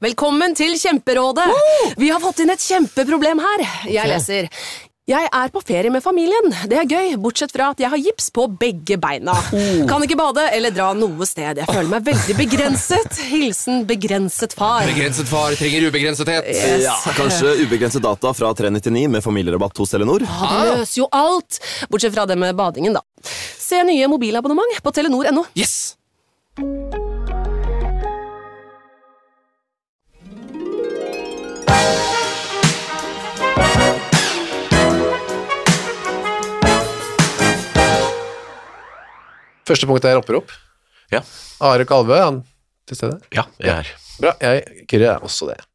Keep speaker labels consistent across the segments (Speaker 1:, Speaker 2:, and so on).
Speaker 1: Velkommen til Kjemperådet! Vi har fått inn et kjempeproblem her. Jeg leser. Jeg er på ferie med familien. Det er gøy, bortsett fra at jeg har gips på begge beina. Kan ikke bade eller dra noe sted. Jeg føler meg veldig begrenset. Hilsen begrenset far.
Speaker 2: Begrenset far trenger ubegrensethet.
Speaker 1: Yes.
Speaker 3: Ja, kanskje ubegrenset data fra 399 med familierabatt hos Telenor?
Speaker 1: Ja, det løser jo alt. Bortsett fra det med badingen, da. Se nye mobilabonnement på Telenor.no.
Speaker 2: Yes!
Speaker 4: Første punkt er opprop.
Speaker 2: Ja.
Speaker 4: Are Kalve, han til stede?
Speaker 2: Ja, jeg er.
Speaker 4: Bra, Kyrre er også det.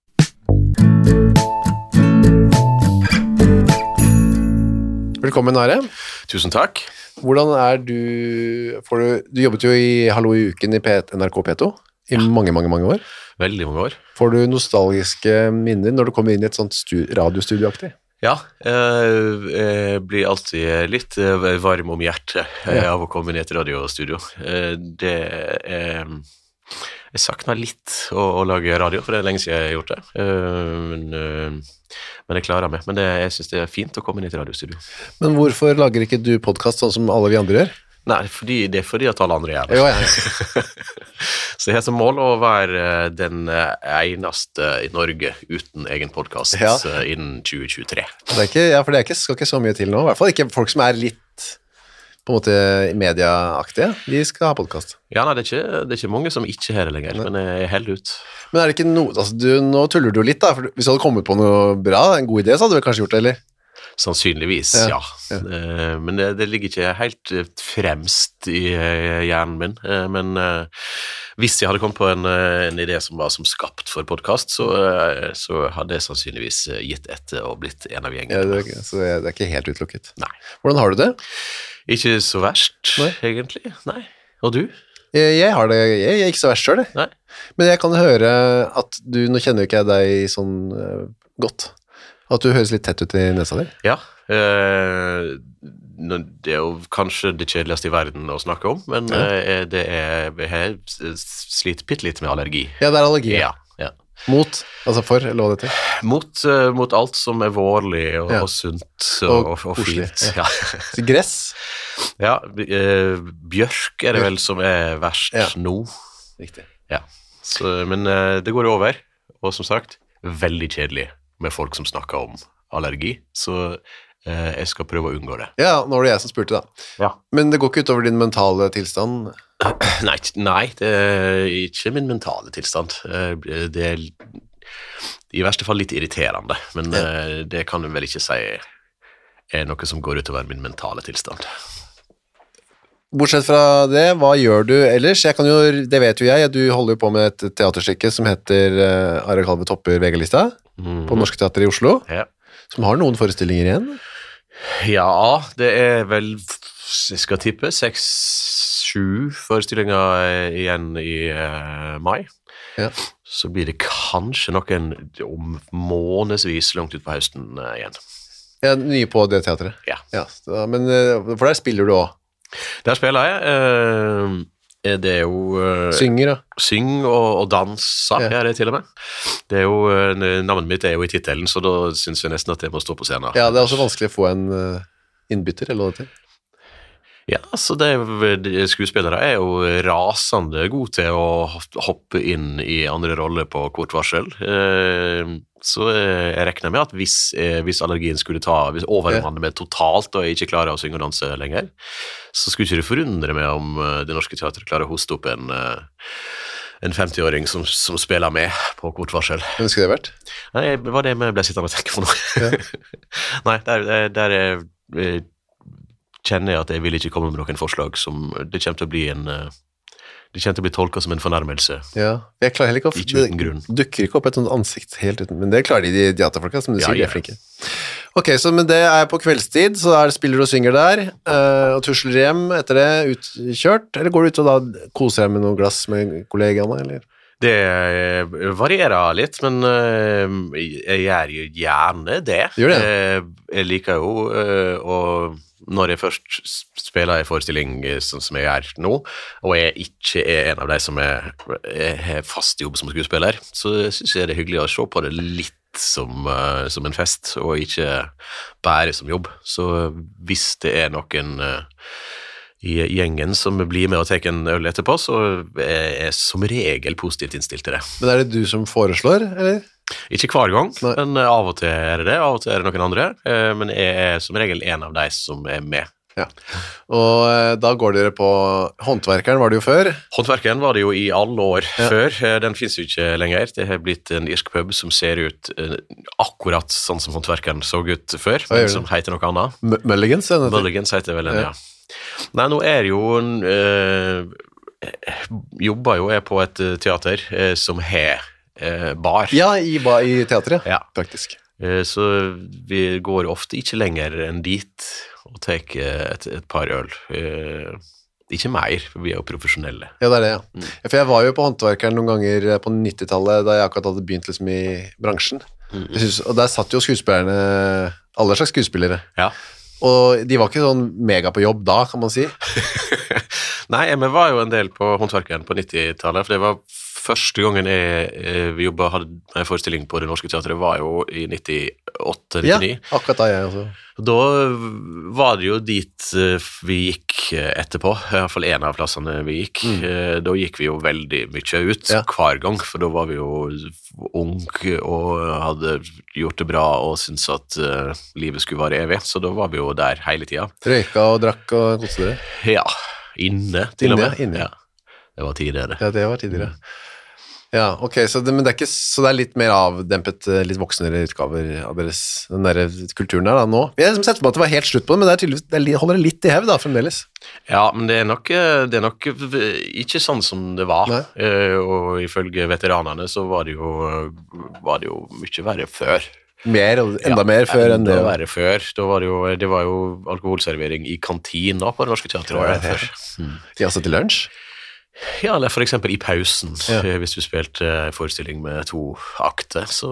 Speaker 4: Velkommen, Are.
Speaker 2: Tusen takk.
Speaker 4: Hvordan er du jobbet jo i Hallo i uken i NRK P2 i mange år.
Speaker 2: Veldig mange år.
Speaker 4: Får du nostalgiske minner når du kommer inn i et sånt radiostudioaktig?
Speaker 2: Ja, jeg blir alltid litt varm om hjertet av å komme inn i et radiostudio. Jeg savner litt å lage radio, for det er lenge siden jeg har gjort det. Men jeg klarer meg. Men jeg synes det er fint å komme inn i et radiostudio.
Speaker 4: Men hvorfor lager ikke du podcast sånn som alle vi andre gjør?
Speaker 2: Nei, det er fordi at alle andre gjør det.
Speaker 4: Jo, ja.
Speaker 2: Så jeg har som mål å være den eneste i Norge uten egen podcast innen 2023.
Speaker 4: For det skal ikke så mye til nå. I hvert fall ikke folk som er litt på en måte mediaaktige. De skal ha podcast.
Speaker 2: Ja, nei, det er ikke mange som ikke har det lenger, men jeg heller ut.
Speaker 4: Men er det ikke noe, altså nå tuller du litt da, for hvis du hadde kommet på noe bra, en god idé, så hadde du kanskje gjort det, eller?
Speaker 2: Sannsynligvis, ja. Men det ligger ikke helt fremst i hjernen min. Men hvis jeg hadde kommet på en idé som var som skapt for podcast, så hadde jeg sannsynligvis gitt etter og blitt en av gjengen.
Speaker 4: Ja, så det er ikke helt utelukket.
Speaker 2: Nei.
Speaker 4: Hvordan har du det?
Speaker 2: Ikke så verst, egentlig. Nei. Og du?
Speaker 4: Jeg har det, jeg er ikke så verst selv, det.
Speaker 2: Nei. Men
Speaker 4: jeg kan høre at nå kjenner jo ikke jeg deg sånn godt. At du høres litt tett ut i nesa di?
Speaker 2: Ja, det er jo kanskje det kjedeligste i verden å snakke om, men jeg sliter bitte litt med allergi.
Speaker 4: Ja, det er allergi.
Speaker 2: Ja.
Speaker 4: Mot, altså for, eller hva det til?
Speaker 2: Mot alt som er vårlig og sunt og fint. Ja.
Speaker 4: Gress?
Speaker 2: Ja, bjørk er det vel som er verst nå.
Speaker 4: Riktig.
Speaker 2: Ja, men det går over, og som sagt, veldig kjedelig med folk som snakker om allergi, så jeg skal prøve å unngå det.
Speaker 4: Ja, nå var det jeg som spurte da.
Speaker 2: Ja.
Speaker 4: Men det går ikke utover din mentale tilstand?
Speaker 2: Nei, det er ikke min mentale tilstand. Det er i verste fall litt irriterende, men det kan jeg vel ikke si er noe som går utover min mentale tilstand.
Speaker 4: Bortsett fra det, hva gjør du ellers? Det vet jo jeg, du holder jo på med et teaterstykke som heter Are Kalve topper VG-lista på Norske Teater i Oslo, som har noen forestillinger igjen.
Speaker 2: Ja, det er vel, jeg skal tippe, 6-7 forestillinger igjen i mai. Ja. Så blir det kanskje noen om månedsvis langt ut på høsten igjen.
Speaker 4: Ja, nye på det teateret?
Speaker 2: Ja.
Speaker 4: Men for der spiller du også?
Speaker 2: Der spiller jeg. Det er jo
Speaker 4: Synger da?
Speaker 2: Syng og danser er det til og med. Det er jo, navnet mitt er jo i titelen, så da synes jeg nesten at jeg må stå på scenen.
Speaker 4: Ja, det er også vanskelig å få en innbytter, eller hva det til?
Speaker 2: Ja, så skuespillere er jo rasende gode til å hoppe inn i andre roller på kort varsel. Så jeg regner med at hvis allergien skulle hvis overmanne meg totalt og jeg ikke klarer å synge og danse lenger, så skulle ikke det forundre meg om Det Norske Teatret klarer å hoste opp en 50-åring som spiller med på kort varsel.
Speaker 4: Hvem skulle det vært?
Speaker 2: Nei, det var det vi ble sittende og tenke på nå. Nei, der kjenner jeg at jeg vil ikke komme med noen forslag som det kommer til å bli det kommer til å bli tolket som en fornærmelse. Ja,
Speaker 4: jeg klarer heller ikke
Speaker 2: ikke uten grunn.
Speaker 4: Det dukker ikke opp et sånt ansikt helt uten, men det klarer de teaterfolka, som du sier, de er flinke. Ok, så men det er på kveldstid, så spiller du og synger der, og tusler hjem etter det, utkjørt, eller går du ut og da koser deg med noen glass med kollegaene, eller?
Speaker 2: Det varierer litt, men jeg gjør jo gjerne det.
Speaker 4: Gjør det?
Speaker 2: Jeg liker jo når jeg først spiller en forestilling som jeg gjør nå, og jeg ikke en av de som har fast jobb som skuespiller, så synes jeg det er hyggelig å se på det litt som en fest, og ikke bare som jobb. Så hvis det er noen i gjengen som blir med og tar en øl etterpå, så er jeg som regel positivt innstilt til det.
Speaker 4: Men er det du som foreslår, eller?
Speaker 2: Ikke hver gang,
Speaker 4: Nei.
Speaker 2: men av og til er det, av og til er det noen andre, men jeg er som regel en av de som er med.
Speaker 4: Ja. Og da går dere på Håndverkeren, var det jo før.
Speaker 2: Håndverkeren var det jo i alle år før, den finnes jo ikke lenger. Det har blitt en irsk pub som ser ut akkurat sånn som Håndverkeren så ut før, men som heter noe annet.
Speaker 4: Mulligans?
Speaker 2: Mulligans heter vel den, ja. Nei, nå er det jo jobber jo jeg på et teater som har bar.
Speaker 4: Ja, i teateret,
Speaker 2: Ja.
Speaker 4: faktisk.
Speaker 2: Så vi går ofte ikke lenger enn dit og tar et par øl. Ikke mer, for vi er jo profesjonelle.
Speaker 4: Ja, det er det, ja. For jeg var jo på Håndverkeren noen ganger på 90-tallet, da jeg akkurat hadde begynt liksom i bransjen. Og der satt jo skuespillerne, alle slags skuespillere.
Speaker 2: Ja.
Speaker 4: Og de var ikke sånn mega på jobb da, kan man si.
Speaker 2: Nei, vi var jo en del på Håndverkeren på 90-tallet, for det var første gangen vi hadde en forestilling på Det Norske Teatret, var jo i 98-99.
Speaker 4: Ja, akkurat da jeg også.
Speaker 2: Da var det jo dit vi gikk etterpå, i hvert fall en av plassene vi gikk. Da gikk vi jo veldig mye ut hver gang, for da var vi jo ung og hadde gjort det bra og syntes at livet skulle være evig, så da var vi jo der hele tiden.
Speaker 4: Røyka og drakk og koste dere?
Speaker 2: Ja, inne til og med.
Speaker 4: Inne.
Speaker 2: Ja, det var tidligere.
Speaker 4: Ja, det var tidligere. Ja, ok, men det er ikke, så det er litt mer avdempet, litt voksnere utgaver av deres, den der kulturen der da, nå. Jeg har sett på at det var helt slutt på det, men det er tydeligvis, det holder det litt i hevd da, fremdeles.
Speaker 2: Ja, men det er nok ikke sånn som det var, og ifølge veteranene så var det jo mye verre før.
Speaker 4: Enda mer før enn det.
Speaker 2: Enda verre før. Det var jo alkoholservering i kantina på Det Norske Teatret før.
Speaker 4: Ja, altså til lunsj?
Speaker 2: Ja, eller for eksempel i pausen. Hvis du spilte forestilling med 2 akter, så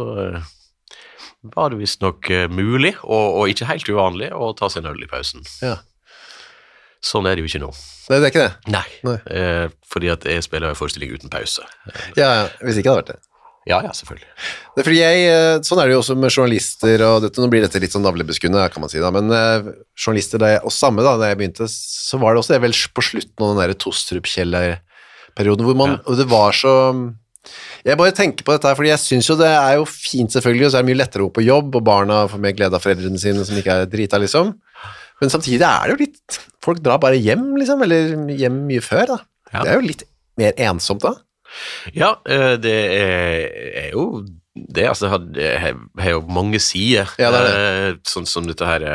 Speaker 2: var det visst nok mulig, og ikke helt uvanlig, å ta seg en øl i pausen.
Speaker 4: Ja.
Speaker 2: Sånn er det jo ikke nå.
Speaker 4: Det er ikke det?
Speaker 2: Nei. Fordi at jeg spiller forestilling uten pause.
Speaker 4: Ja, hvis ikke hadde vært det.
Speaker 2: Ja, selvfølgelig.
Speaker 4: Det er fordi sånn er det jo også med journalister, og nå blir dette litt sånn navlebeskuende, kan man si da, men journalister, da jeg begynte, så var det også vel på slutten av den der Tostrup-Kjeller-perioden, og det var så, jeg bare tenker på dette her, fordi jeg synes jo det er jo fint selvfølgelig, og så er det mye lettere å gå på jobb, og barna får mer glede av foreldrene sine, som ikke er drita liksom, men samtidig er det jo litt, folk drar bare hjem liksom, eller hjem mye før da, det er jo litt mer ensomt da.
Speaker 2: Ja, det er jo det, altså det har jo mange sider, sånn som dette her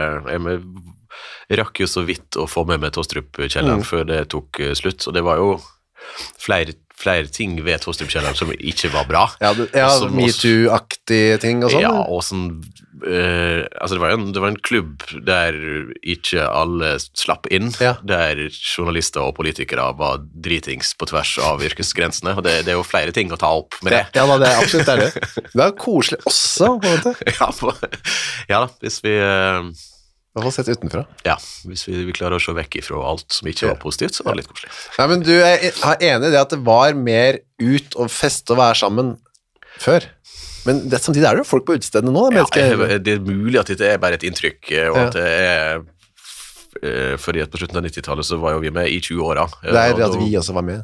Speaker 2: jeg rakk jo så vidt å få med meg Tostrup-Kjelleren før det tok slutt, og det var jo flere ting ved Tostrup-Kjelleren som ikke var bra. MeToo-aktige ting og sånn. Ja, og sånn, altså det var en klubb der ikke alle slapp inn, der journalister og politikere var dritings på tvers av yrkesgrensene, og det er jo flere ting å ta opp med det.
Speaker 4: Ja, det er absolutt det. Det er koselig også, på en måte.
Speaker 2: Ja, hvis vi...
Speaker 4: I hvert fall sett utenfra.
Speaker 2: Ja, hvis vi klarer å se vekk ifra alt som ikke var positivt, så var det litt koselig.
Speaker 4: Ja, men du er enig i det at det var mer ut og fest og være sammen før. Men samtidig er det jo folk på utestedene nå.
Speaker 2: Det er mulig at dette er bare et inntrykk, og at det er... fordi at på slutten av 90-tallet så var jo vi med i 20-åra.
Speaker 4: Det er at vi også var med.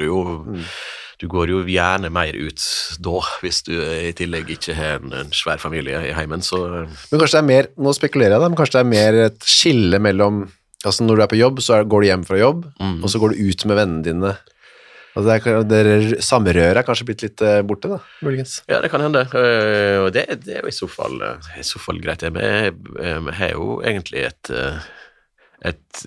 Speaker 2: Du går jo gjerne mer ut da, hvis du i tillegg ikke har en svær familie i heimen, så...
Speaker 4: Men kanskje det er mer, nå spekulerer jeg da, men kanskje det er mer et skille mellom, altså når du er på jobb, så går du hjem fra jobb, og så går du ut med vennene dine. Altså samrøret er kanskje blitt litt borte da, muligens.
Speaker 2: Ja, det kan hende, og det er jo i så fall greit. Vi har jo egentlig et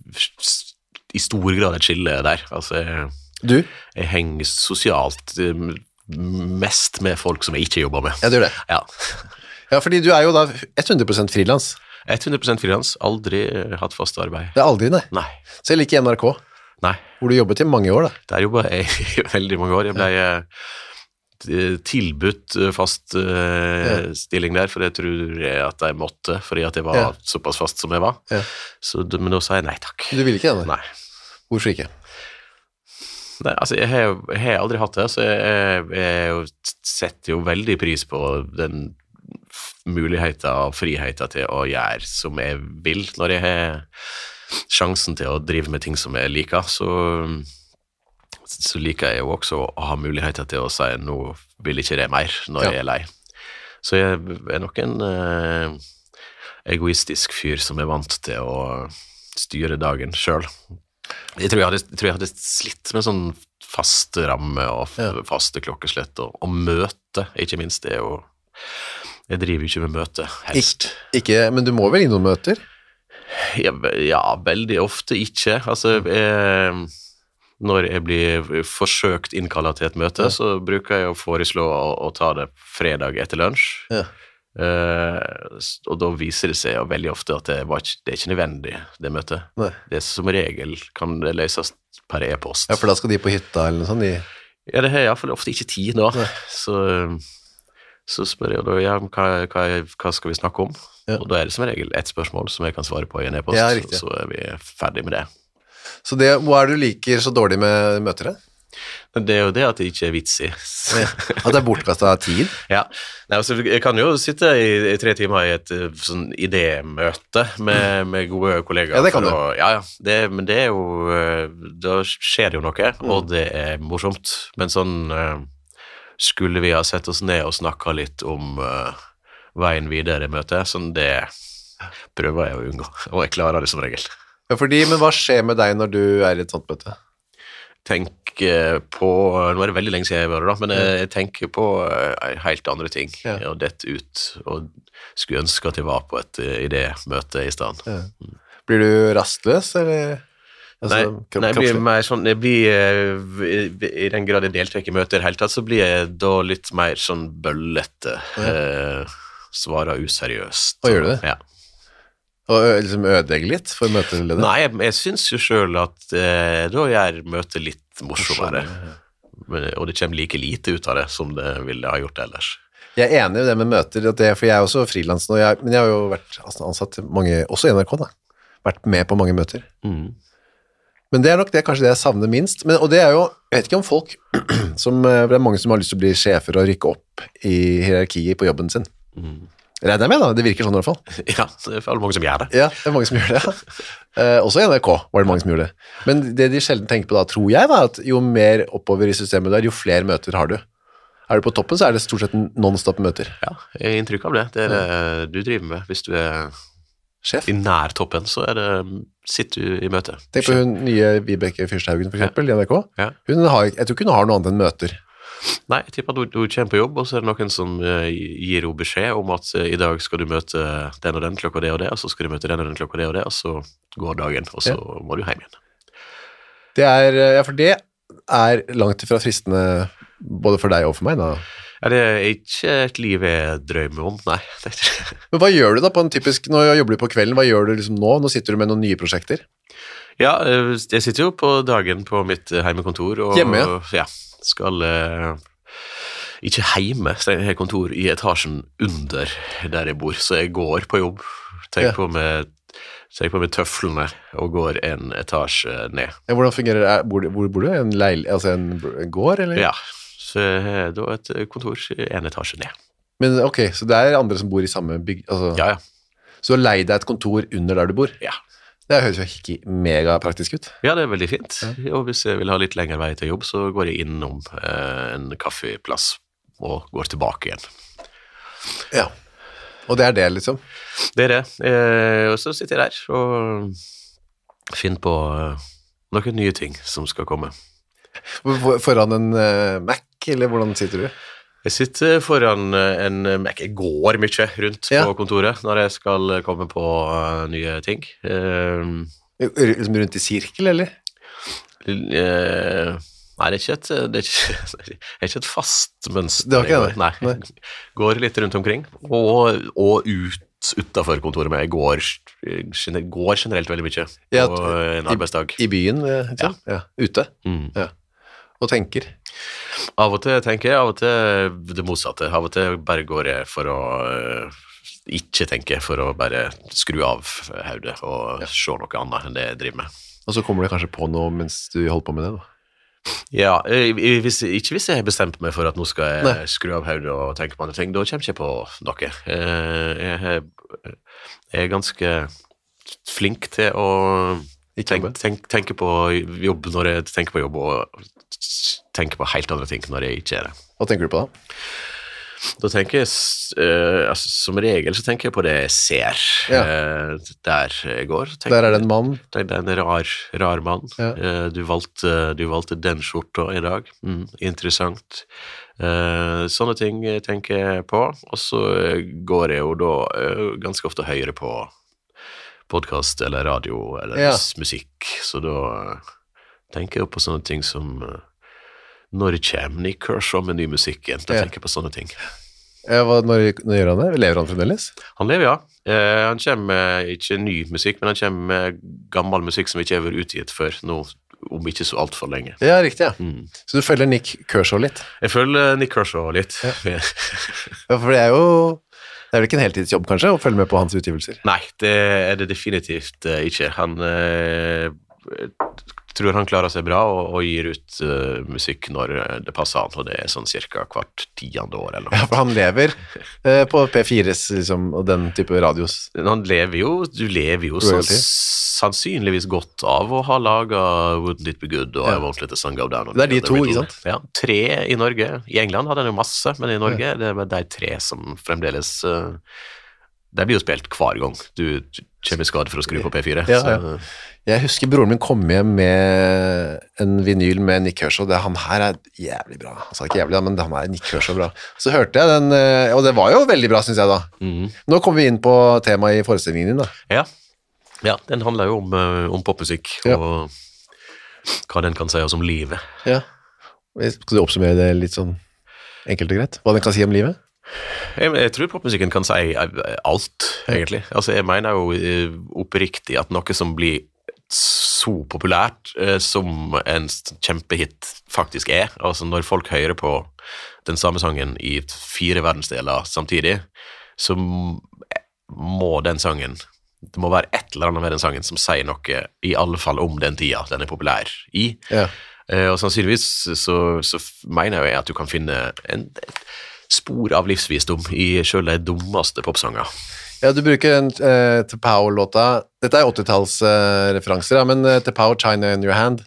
Speaker 2: i stor grad et skille der, altså... Jeg henger sosialt mest med folk som jeg ikke jobber med.
Speaker 4: Ja, du gjør det? Ja, fordi du er jo da 100% frilans.
Speaker 2: 100% frilans, aldri hatt fast arbeid.
Speaker 4: Det er aldri, nei?
Speaker 2: Nei.
Speaker 4: Selv ikke i NRK?
Speaker 2: Nei.
Speaker 4: Hvor du jobbet i mange år, da.
Speaker 2: Der jobbet jeg i veldig mange år. Jeg ble tilbudt fast stilling der, for jeg tror at jeg måtte, fordi at jeg var såpass fast som jeg var.
Speaker 4: Ja.
Speaker 2: Men da sa jeg nei takk.
Speaker 4: Du ville ikke det?
Speaker 2: Nei.
Speaker 4: Hvorfor ikke?
Speaker 2: Nei, altså jeg har aldri hatt det, så jeg setter jo veldig pris på den muligheten og friheten til å gjøre som jeg vil. Når jeg har sjansen til å drive med ting som jeg liker, så liker jeg jo også å ha muligheter til å si nå vil ikke det mer når jeg er lei. Så jeg er nok en egoistisk fyr som er vant til å styre dagen selv. Jeg tror jeg hadde slitt med sånn faste ramme og faste klokkeslett og møte, ikke minst det jo. Jeg driver jo ikke med møte, helst.
Speaker 4: Ikke, men du må vel inn noen møter?
Speaker 2: Ja, veldig ofte ikke. Altså, når jeg blir forsøkt innkallet til et møte, så bruker jeg å foreslå å ta det fredag etter lunsj. Ja. Og da viser det seg jo veldig ofte at det er ikke nødvendig, det møtet. Nei. Det som regel kan det løses per e-post. Ja,
Speaker 4: for da skal de på hytta eller noe sånt?
Speaker 2: Ja, det har i hvert fall ofte ikke tid nå. Så spør jeg da, hva skal vi snakke om? Ja. Og da er det som regel et spørsmål som jeg kan svare på i en e-post, så er vi ferdig med det. Så
Speaker 4: hva er det du liker så dårlig med møter det?
Speaker 2: Det er jo det at det ikke er vits i.
Speaker 4: At det er bortkastet av tid?
Speaker 2: Ja. Nei, altså, jeg kan jo sitte i 3 timer i et sånn idémøte med gode kollegaer.
Speaker 4: Ja, det kan du.
Speaker 2: Men det er jo, da skjer det jo noe, og det er morsomt. Men sånn, skulle vi ha sett oss ned og snakket litt om veien videre i møtet, sånn det prøver jeg å unngå, og jeg klarer det som regel.
Speaker 4: Ja, men hva skjer med deg når du er i et sånt møte?
Speaker 2: Tenk på, nå er det veldig lenge siden jeg var det da, men jeg tenker på helt andre ting, og dette ut, og skulle ønske at jeg var på et idémøte i stedet. Ja.
Speaker 4: Blir du rastløs, eller?
Speaker 2: Altså, nei, jeg blir mer sånn, i den grad jeg deltar i møter helt tatt, så blir jeg da litt mer sånn bøllete, svarer useriøst.
Speaker 4: Hva gjør du det?
Speaker 2: Ja.
Speaker 4: Og liksom ødelegge litt for møteleder?
Speaker 2: Nei, jeg synes jo selv at da gjør møtet litt morsommere, og det kommer like lite ut av det som det ville ha gjort ellers.
Speaker 4: Jeg er enig i det med møter, for jeg er også freelance nå, men jeg har jo vært ansatt mange, også i NRK da, vært med på mange møter. Men det er nok kanskje det jeg savner minst, og det er jo, jeg vet ikke om folk, det er mange som har lyst til å bli sjefer og rykke opp i hierarkiet på jobben sin. Regner jeg med da, det virker sånn i hvert fall.
Speaker 2: Ja, det er mange som gjør det.
Speaker 4: Ja, det er mange som gjør det, også i NRK var det mange som gjorde det. Men det de sjelden tenker på da, tror jeg da, at jo mer oppover i systemet du er, jo flere møter har du. Er du på toppen, så er det stort sett non-stop møter.
Speaker 2: Ja, jeg har inntrykk av det. Det er det du driver med. Hvis du er sjef i nær toppen, så sitter du i møte.
Speaker 4: Tenk på hun nye Vibeke Fyrstehaugen, for eksempel, i NRK. Ja. Jeg tror ikke hun har noe annet enn møter.
Speaker 2: Nei, jeg tipper at hun kommer på jobb, og så er det noen som gir henne beskjed om at i dag skal du møte den og den klokka det og det, og så skal du møte den og den klokka det og det, og så går dagen, og så må du hjem igjen.
Speaker 4: For det er langt ifra fristende både for deg og for meg da.
Speaker 2: Ja, det er ikke et liv jeg drømmer om, nei.
Speaker 4: Men hva gjør du da på en typisk, når jeg jobber på kvelden, hva gjør du liksom nå? Nå sitter du med noen nye prosjekter.
Speaker 2: Ja, jeg sitter jo på dagen på mitt heimekontor.
Speaker 4: Hjemme,
Speaker 2: ja. Skal ikke hjemme, så jeg har kontor i etasjen under der jeg bor, så jeg går på jobb, tar på meg tøflene og går en etasje ned.
Speaker 4: Ja, hvordan fungerer det? Hvor bor du? En gård, eller?
Speaker 2: Ja, så jeg har da et kontor en etasje ned.
Speaker 4: Men ok, så det er andre som bor i samme bygg? Altså,
Speaker 2: ja.
Speaker 4: Så du har leid deg et kontor under der du bor?
Speaker 2: Ja.
Speaker 4: Det høres jo ikke megapraktisk ut.
Speaker 2: Ja, det er veldig fint. Og hvis jeg vil ha litt lengre vei til jobb, så går jeg innom en kaffeplass og går tilbake igjen.
Speaker 4: Ja, og det er det liksom?
Speaker 2: Det er det. Og så sitter jeg der og finner på noen nye ting som skal komme.
Speaker 4: Foran en Mac, eller hvordan sitter du?
Speaker 2: Jeg sitter foran en Mac. Jeg går mye rundt på kontoret når jeg skal komme på nye ting.
Speaker 4: Liksom rundt i sirkel, eller?
Speaker 2: Nei, det er ikke et fast mønster.
Speaker 4: Det var ikke det?
Speaker 2: Nei. Går litt rundt omkring, og ut utenfor kontoret med. Jeg går generelt veldig mye på en arbeidsdag.
Speaker 4: I byen, liksom? Ja. Ute? Ja. Og tenker?
Speaker 2: Av og til tenker jeg, av og til det motsatte. Av og til bare går jeg for å ikke tenke, for å bare skru av hodet og se noe annet enn det jeg driver med.
Speaker 4: Og så kommer du kanskje på noe mens du holder på med det da?
Speaker 2: Ja, hvis jeg har bestemt meg for at nå skal jeg skru av hodet og tenke på andre ting, da kommer jeg ikke på noe. Jeg er ganske flink til å tenke på jobb når jeg tenker på jobb, og tenke på helt andre ting når jeg ikke er det.
Speaker 4: Hva tenker du på da?
Speaker 2: Da tenker jeg, som regel så tenker jeg på det jeg ser der jeg går.
Speaker 4: Der er det en mann.
Speaker 2: Det er en rar mann. Ja. Du valgte den skjorta i dag. Interessant. Sånne ting tenker jeg på, og så går jeg jo da ganske ofte høyere på podcast eller radio eller musikk, så da tenker jeg på sånne ting som når kommer Nick Kershaw med ny musikk igjen? Da tenker jeg på sånne ting.
Speaker 4: Når gjør han det? Lever han fremdeles?
Speaker 2: Han lever, ja. Han kommer med ikke ny musikk, men han kommer med gammel musikk som ikke har vært utgitt før nå, om ikke så alt for lenge.
Speaker 4: Ja, riktig, ja. Så du følger Nick Kershaw litt?
Speaker 2: Jeg følger Nick Kershaw litt.
Speaker 4: Ja, for det er vel ikke en heltidsjobb, kanskje, å følge med på hans utgivelser?
Speaker 2: Nei, det er det definitivt ikke. Han tror han klarer seg bra og gir ut musikk når det passer han, og det er sånn cirka hvert 10. år eller noe.
Speaker 4: Ja, for han lever på P4s liksom, og den type radios.
Speaker 2: Du lever jo sannsynligvis godt av å ha laget Wouldn't It Be Good og I Won't Let The Sun Go Down.
Speaker 4: Det er de to, ikke sant?
Speaker 2: Ja, 3 i Norge. I England hadde han jo masse, men i Norge det er de 3 som fremdeles det blir jo spilt hver gang du kommer i skade for å skru på P4.
Speaker 4: Ja. Jeg husker broren min kom hjem med en vinyl med Nick Kershaw. Han her er jævlig bra. Han sa ikke jævlig, men han er Nick Kershaw bra. Så hørte jeg den, og det var jo veldig bra, synes jeg da. Nå kommer vi inn på temaet i forestillingen din da.
Speaker 2: Ja, den handler jo om popmusikk, og hva den kan si oss om livet.
Speaker 4: Ja. Skal du oppsummere det litt sånn enkelt og greit? Hva den kan si om livet?
Speaker 2: Jeg tror popmusikken kan si alt, egentlig. Altså, jeg mener jo oppriktig at noe som blir så populært som en kjempehit faktisk er, altså når folk hører på den samme sangen i 4 verdensdeler samtidig, så må den sangen, det må være et eller annet med den sangen som sier noe, i alle fall om den tida den er populær i. Ja. Og sannsynligvis så mener jeg at du kan finne en spor av livsvisdom i selv de dummeste popsanger. Ja, du bruker den T'Pau-låta. Dette er 80-tallsreferanser, men T'Pau, China in Your Hand.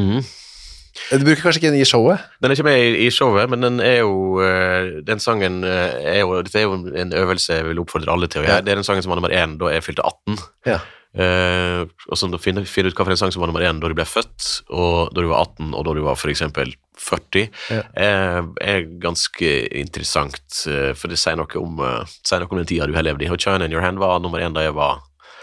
Speaker 2: Du bruker kanskje ikke den i showet? Den er ikke med i showet, men den er jo, den sangen dette er jo en øvelse jeg vil oppfordre alle til å gjøre. Det er den sangen som var nummer 1 da jeg fylte 18. Ja. Og så finne ut hva for en sang som var nummer 1 da du ble født, og da du var 18, og da du var for eksempel 40, er ganske interessant, for det sier noe om den tida du har levd i. Og China in Your Hand var nummer 1 da jeg var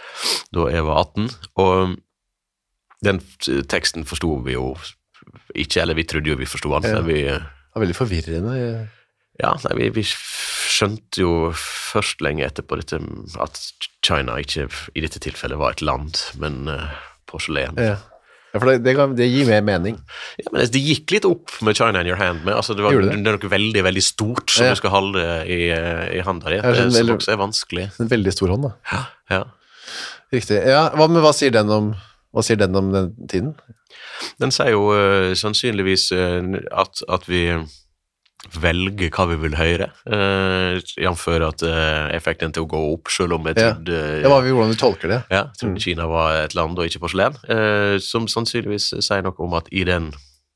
Speaker 2: 18, og den teksten forstod vi jo ikke, eller vi trodde jo vi forstod den. Det var veldig forvirrende. Ja, vi skjønte jo først lenge etterpå dette, at China ikke i dette tilfellet var et land, men porselen. Ja, for det gir mer mening. Ja, men det gikk litt opp med China in Your Hand, men altså, det er noe veldig, veldig stort som du skal holde i handa di, som også er vanskelig. En veldig stor hånd, da. Ja. Riktig. Ja, men hva sier den om den tiden? Den sier jo sannsynligvis at vi velge hva vi vil høre, jevnfør at jeg fikk den til å gå opp, selv om jeg trodde... Ja, hvordan du tolker det. Ja, jeg trodde Kina var et land og ikke porselen, som sannsynligvis sier noe om at i den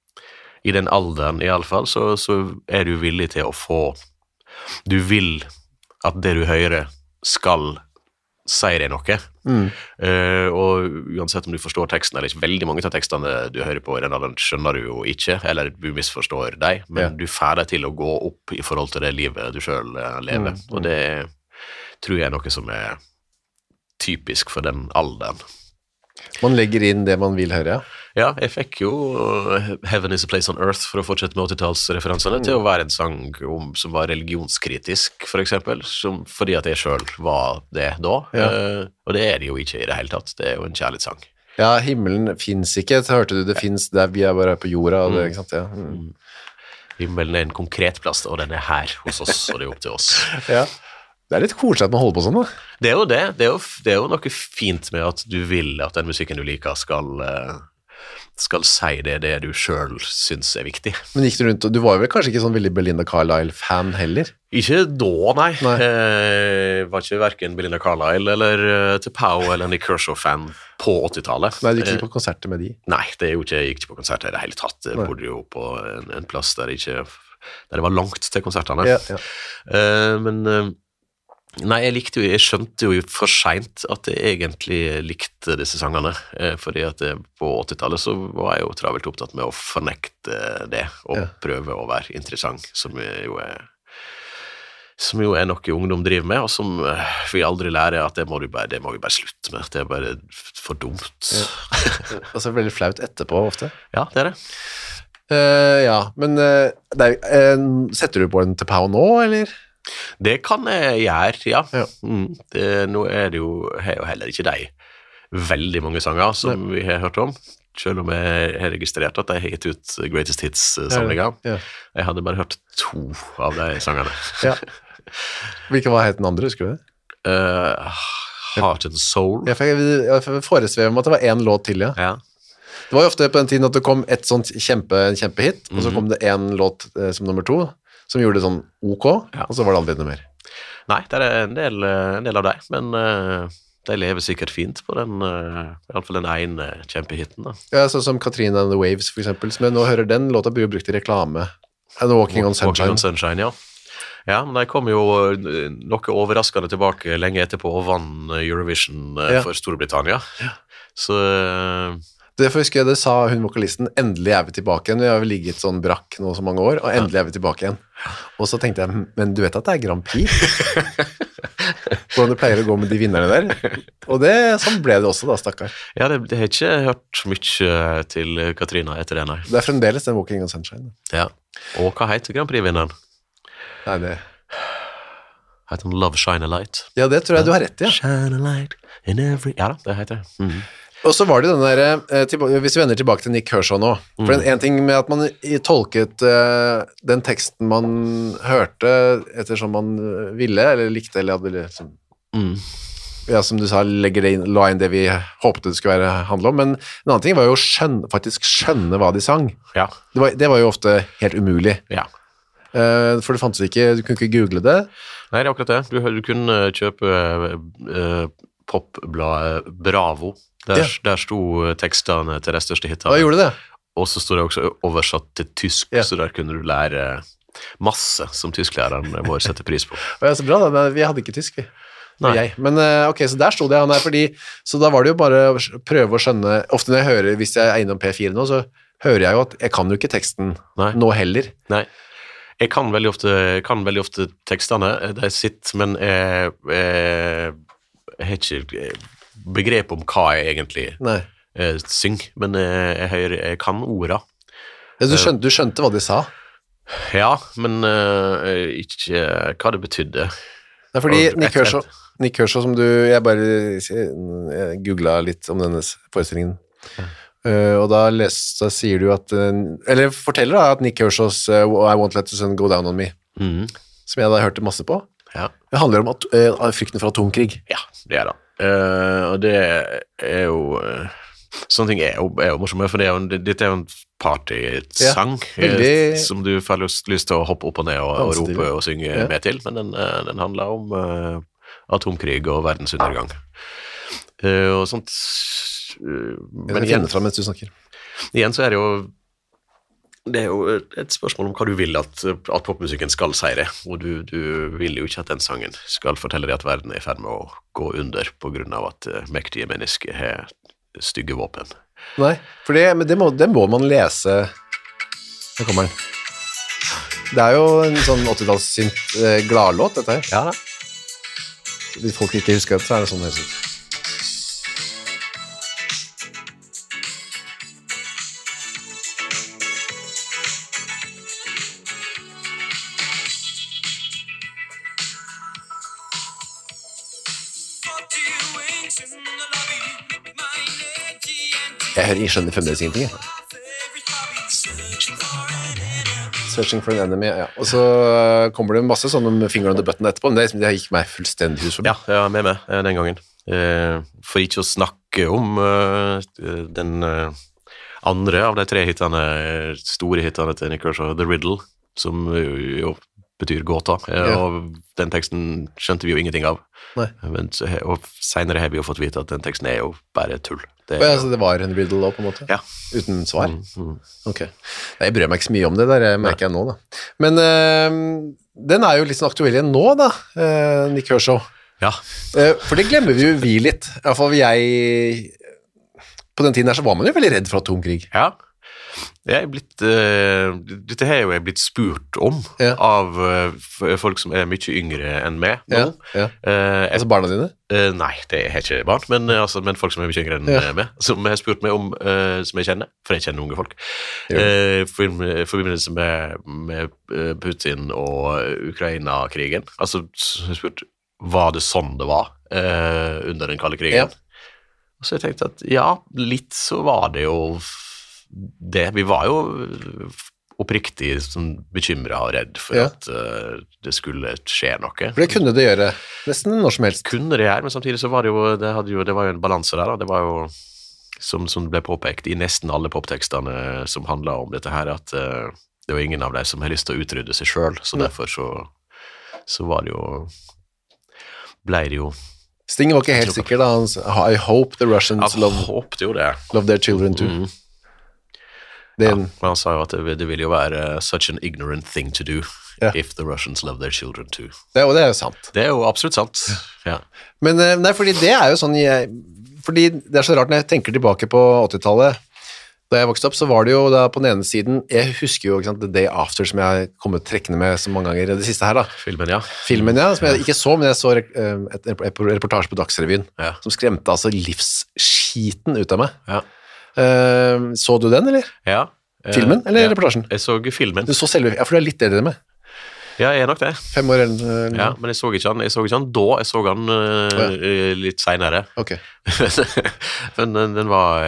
Speaker 2: alderen i alle fall, så er du villig til å få... Du vil at det du hører skal si deg noe. Og uansett om du forstår teksten eller ikke, veldig mange av tekstene du hører på i den alderen skjønner du jo ikke, eller du misforstår deg, men du får deg til å gå opp i forhold til det livet du selv lever, og det tror jeg er noe som er typisk for den alderen. Man legger inn det man vil høre, ja? Ja, jeg fikk jo Heaven is a Place on Earth, for å fortsette med 80-tallsreferansene, til å være en sang som var religionskritisk, for eksempel, fordi at jeg selv var det da. Og det er det jo ikke i det hele tatt. Det er jo en kjærlighetssang.
Speaker 4: Ja, himmelen finnes ikke, så hørte du det finnes der vi er bare på jorda, og det, ikke sant? Ja.
Speaker 2: Himmelen er en konkret plass, og den er her hos oss, og det er opp til oss.
Speaker 4: Ja. Det er litt koselig at man holder på sånn, da.
Speaker 2: Det er jo det. Det er jo noe fint med at du vil at den musikken du liker skal si det du selv synes er viktig.
Speaker 4: Men gikk du rundt, og du var jo vel kanskje ikke sånn veldig Belinda Carlisle-fan heller?
Speaker 2: Ikke da, nei. Var ikke hverken Belinda Carlisle eller T'Pau eller Nick Kershaw-fan på 80-tallet.
Speaker 4: Nei, du gikk ikke på konserter med de?
Speaker 2: Nei, jeg gikk ikke på konserter i det hele tatt. Jeg bodde jo på en plass der det var langt til konsertene.
Speaker 4: Ja.
Speaker 2: Men nei, jeg skjønte jo for sent at jeg egentlig likte disse sangene, fordi at på 80-tallet så var jeg jo travelt opptatt med å fornekte det, og prøve å være interessant, som jo er noe ungdom driver med, og som vi aldri lærer at det må vi bare slutte med. Det er bare for dumt.
Speaker 4: Og så veldig flaut etterpå ofte.
Speaker 2: Ja, det er det.
Speaker 4: Ja, men setter du på en T'Pau nå, eller?
Speaker 2: Det kan jeg gjøre, ja. Nå er det jo heller ikke de veldig mange sanger som vi har hørt om, selv om jeg har registrert at de har gitt ut Greatest Hits-samlinger. Jeg hadde bare hørt 2 av de sangene.
Speaker 4: Ja. Hva het den andre, husker du det?
Speaker 2: Heart and Soul.
Speaker 4: Jeg foresvever om at det var en låt til, ja. Det var jo ofte på den tiden at det kom et sånt kjempehit, og så kom det en låt som nummer 2, som gjorde det sånn ok, og så var det aldri noe mer.
Speaker 2: Nei, det er en del av deg, men de lever sikkert fint på i hvert fall den ene kjempehitten. Da.
Speaker 4: Ja, sånn som Katrina and the Waves, for eksempel, som jeg nå hører den låta blir jo brukt i reklame. Walking on Sunshine.
Speaker 2: Walking on Sunshine, ja. Ja, men de kom jo noe overraskende tilbake lenge etterpå og vann Eurovision for Storbritannia. Så
Speaker 4: det husker jeg, det sa hun vokalisten, endelig er vi tilbake igjen. Vi har vel ligget sånn brakk nå så mange år, og endelig er vi tilbake igjen. Og så tenkte jeg, men du vet at det er Grand Prix? Hvordan det pleier å gå med de vinnerne der. Og sånn ble det også da, stakkar.
Speaker 2: Ja, det har ikke hørt mye til Katrina etter det, nei.
Speaker 4: Det er fremdeles den Walking on Sunshine.
Speaker 2: Ja, og hva heter Grand Prix-vinneren?
Speaker 4: Nei, det
Speaker 2: heter den Love Shine a Light.
Speaker 4: Ja, det tror jeg du har rett i, ja.
Speaker 2: Shine a light in every... Ja da, det heter det.
Speaker 4: Og så var det den der, hvis vi vender tilbake til Nick Kershaw nå, for en ting med at man tolket den teksten man hørte ettersom man ville, eller likte, eller hadde liksom, ja, som du sa, la inn det vi håpte det skulle handle om, men en annen ting var jo faktisk skjønne hva de sang.
Speaker 2: Ja.
Speaker 4: Det var jo ofte helt umulig.
Speaker 2: Ja.
Speaker 4: For det fantes ikke, du kunne ikke google det.
Speaker 2: Nei, det er akkurat det. Du kunne kjøpe popbladet Bravo. Der sto tekstene til de største hitene.
Speaker 4: Hva gjorde det?
Speaker 2: Og så stod det også oversatt til tysk, så der kunne du lære masse som tysklæreren vår setter pris på.
Speaker 4: Ja, så bra da, vi hadde ikke tysk, vi. Nei. Men ok, så der stod det han her, så da var det jo bare å prøve å skjønne, ofte når jeg hører, hvis jeg er innom P4 nå, så hører jeg jo at jeg kan jo ikke teksten nå heller.
Speaker 2: Nei. Jeg kan veldig ofte tekstene, de sitter, men jeg har ikke begrep om hva jeg egentlig synger, men jeg kan orda.
Speaker 4: Ja, du skjønte hva de sa?
Speaker 2: Ja, men ikke hva det betydde.
Speaker 4: Nei, fordi Nick Kershaw som jeg googlet litt om denne forestillingen, og da sier du at, eller forteller da at Nick Kershaw's I Won't Let the Sun Go Down On Me, som jeg da hørte masse på, det handler om frykten for atomkrig.
Speaker 2: Ja, det er det. Og det er jo sånne ting er jo morsomme, for dette er jo en partysang som du får lyst til å hoppe opp og ned og rope og synge med til, men den handler om atomkrig og verdensundergang og sånt.
Speaker 4: Men igjen fra mens du snakker.
Speaker 2: Igjen så er det er jo et spørsmål om hva du vil at popmusikken skal si det, og du vil jo ikke at den sangen skal fortelle deg at verden er i ferd med å gå under på grunn av at mektige mennesker har stygge våpen.
Speaker 4: Nei, for det må man lese. Her kommer den. Det er jo en sånn 80-tallssynt gladlåt, dette her.
Speaker 2: Ja da.
Speaker 4: Hvis folk ikke husker det, så er det sånn høres ut. Jeg skjønner fremdeles ingenting, jeg. Searching for an enemy, ja. Og så kommer det masse sånn om finger on the button etterpå, men det gikk meg fullstendig hus for det.
Speaker 2: Ja, jeg var med den gangen. For ikke å snakke om den andre av de 3 hitene, store hitene til Nick Kershaw, The Riddle, som jo betyr gåta, og den teksten skjønte vi jo ingenting av. Og senere har vi jo fått vite at den teksten er jo bare tull.
Speaker 4: Så det var en riddle også, på en måte?
Speaker 2: Ja.
Speaker 4: Uten svar? Ok. Nei, jeg bryr meg ikke så mye om det der, merker jeg nå da. Men den er jo litt sånn aktuell igjen nå da, Nick Kershaw.
Speaker 2: Ja.
Speaker 4: For det glemmer vi jo litt. I hvert fall på den tiden her så var man jo veldig redd for atomkrig.
Speaker 2: Ja. Dette har jo jeg blitt spurt om av folk som er mye yngre enn meg nå.
Speaker 4: Altså barna dine?
Speaker 2: Nei, det er ikke barn, men folk som er mye yngre enn meg, som har spurt meg om, som jeg kjenner, for jeg kjenner unge folk, i forbindelse med Putin og Ukraina-krigen. Altså, jeg har spurt, var det sånn det var under den kalde krigen? Og så har jeg tenkt at ja, litt så var det jo det. Vi var jo oppriktig sånn bekymret og redd for at det skulle skje noe.
Speaker 4: For det kunne det gjøre nesten når som helst.
Speaker 2: Kunne det gjøre, men samtidig så var det jo, det var jo en balanse der da. Det var jo, som ble påpekt i nesten alle poptekstene som handlet om dette her, at det var ingen av dem som har lyst til å utrydde seg selv, så derfor så var det jo, ble det jo
Speaker 4: Sting var ikke helt sikker da, I hope the Russians love their children too.
Speaker 2: Men han sa jo at det vil jo være such an ignorant thing to do if the Russians love their children too.
Speaker 4: Og det er jo sant.
Speaker 2: Det er jo absolutt sant, ja.
Speaker 4: Men nei, fordi det er jo sånn, fordi det er så rart når jeg tenker tilbake på 80-tallet, da jeg vokste opp, så var det jo da på den ene siden, jeg husker jo ikke sant, The Day After, som jeg kommet trekkende med så mange ganger, det siste her da. Filmen, som jeg ikke så, men jeg så et reportasje på Dagsrevyen, som skremte altså livsskiten ut av meg. Så du den, eller?
Speaker 2: Ja.
Speaker 4: Filmen, eller reportasjen?
Speaker 2: Jeg så filmen.
Speaker 4: Du så selve, for du er litt eldre enn meg.
Speaker 2: Ja, jeg er nok det.
Speaker 4: 5 år eller...
Speaker 2: Ja, men jeg så ikke han da, jeg så han litt senere.
Speaker 4: Ok.
Speaker 2: Men den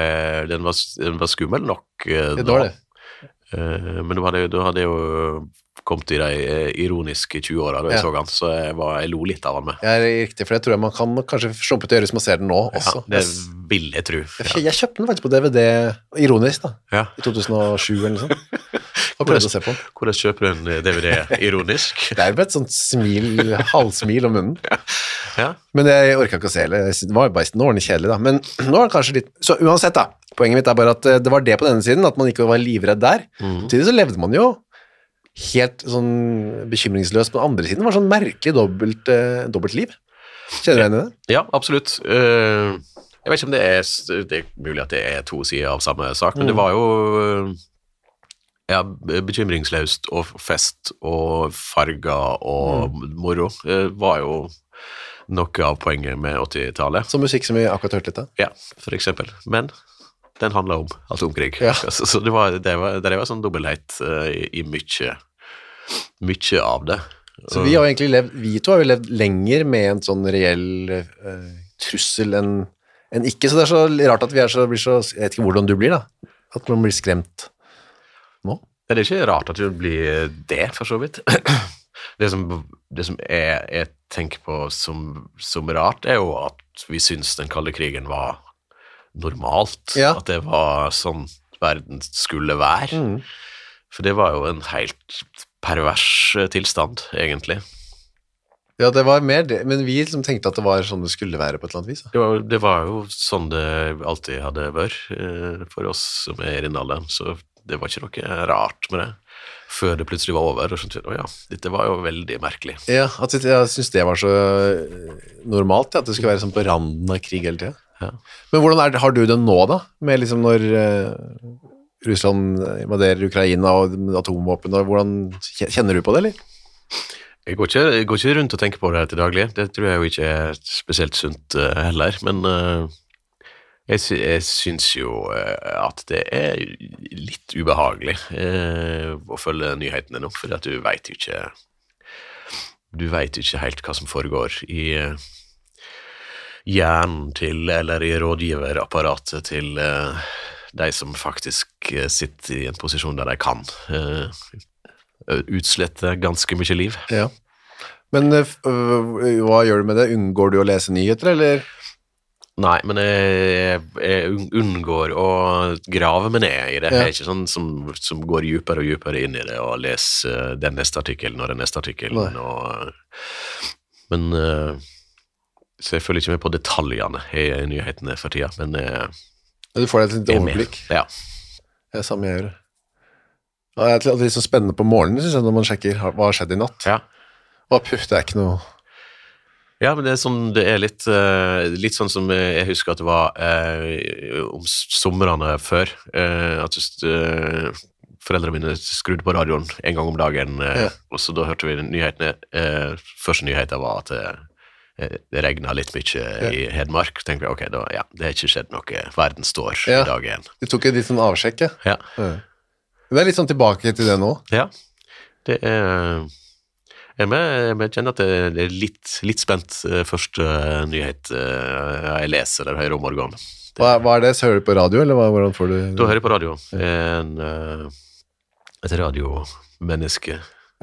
Speaker 2: var skummel nok da. Men du hadde jo kommet i de ironiske 20-årene da jeg så han, så jeg lo litt av han med.
Speaker 4: Ja, det er riktig, for jeg tror man kan kanskje slumpe til å gjøre hvis man ser den nå også.
Speaker 2: Ja, det vil jeg tro.
Speaker 4: Jeg kjøpte den faktisk på DVD, ironisk da, i 2007 eller noe sånt. Og prøvde å se på den.
Speaker 2: Hvordan kjøper du en DVD ironisk?
Speaker 4: Det er jo et sånt halvsmil om munnen. Men jeg orket ikke å se det. Nå var den kjedelig da, men nå er det kanskje litt... Så uansett da, poenget mitt er bare at det var det på denne siden, at man ikke var livredd der. Tidlig så levde man jo helt sånn bekymringsløs. På den andre siden var det sånn merkelig dobbelt liv. Kjenner du igjen i det?
Speaker 2: Ja, absolutt. Jeg vet ikke om det er mulig at det er 2 sider av samme sak, men det var jo bekymringsløst og fest og farger og moro. Det var jo noe av poenget med 80-tallet.
Speaker 4: Som musikk som vi akkurat hørte litt av?
Speaker 2: Ja, for eksempel. Men den handler om atomkrig. Så det var sånn dobbelthet i mye av det.
Speaker 4: Så vi har egentlig vi to har jo levd lenger med en sånn reell trussel enn ikke, så det er så rart at blir så, jeg vet ikke hvordan du blir da, at man blir skremt nå.
Speaker 2: Det er ikke rart at du blir det, for så vidt. Det som jeg tenker på som rart, er jo at vi synes den kalde krigen var normalt, at det var sånn verden skulle være. For det var jo en helt pervers tilstand, egentlig.
Speaker 4: Ja, det var mer det, men vi liksom tenkte at det var sånn det skulle være på et eller annet vis.
Speaker 2: Det var jo sånn det alltid hadde vært for oss som er i den alderen, så det var ikke noe rart med det. Før det plutselig var over, og skjønte vi, dette var jo veldig merkelig. Ja,
Speaker 4: at jeg synes det var så normalt, at det skulle være sånn på randen av krig hele tiden. Men hvordan har du det nå da, med liksom når Russland invaderer Ukraina og atomvåpen, og hvordan kjenner du på det, eller?
Speaker 2: Jeg går ikke rundt og tenker på det til daglig, det tror jeg jo ikke er spesielt sunt heller, men jeg synes jo at det er litt ubehagelig å følge nyhetene nå, for at du vet jo ikke helt hva som foregår hjernen til, eller i rådgiverapparatet til de som faktisk sitter i en posisjon der de kan utslette ganske mye liv.
Speaker 4: Ja. Men hva gjør du med det? Unngår du å lese nyheter, eller?
Speaker 2: Nei, men jeg unngår å grave meg ned i det. Jeg er ikke sånn som går dypere og dypere inn i det og leser den neste artikkelen og den neste artikkelen. Men så jeg følger ikke med på detaljene i nyhetene for tida, men
Speaker 4: du får deg et litt overblikk.
Speaker 2: Ja.
Speaker 4: Det er samme jeg gjør. Det er alltid litt så spennende på morgenen, synes jeg, når man sjekker hva har skjedd i natt.
Speaker 2: Ja.
Speaker 4: Puff, det er ikke noe...
Speaker 2: Ja, men det er litt sånn som jeg husker at det var om somrene før, at foreldrene mine skrudde på radioen en gang om dagen, og så da hørte vi nyhetene. Første nyheten var at det regnet litt mye i Hedmark. Tenkte vi, ok, da, det har ikke skjedd noe. Verden står i dag igjen.
Speaker 4: Du tok et litt sånn avsjekk,
Speaker 2: ja.
Speaker 4: Det er litt sånn tilbake til det nå.
Speaker 2: Ja, det er... Jeg kjenner at det er litt spent første nyhet jeg leser eller hører om morgenen.
Speaker 4: Hva er det? Så hører du på radio, eller hvordan får du...
Speaker 2: Da hører jeg på radio. Et radiomenneske.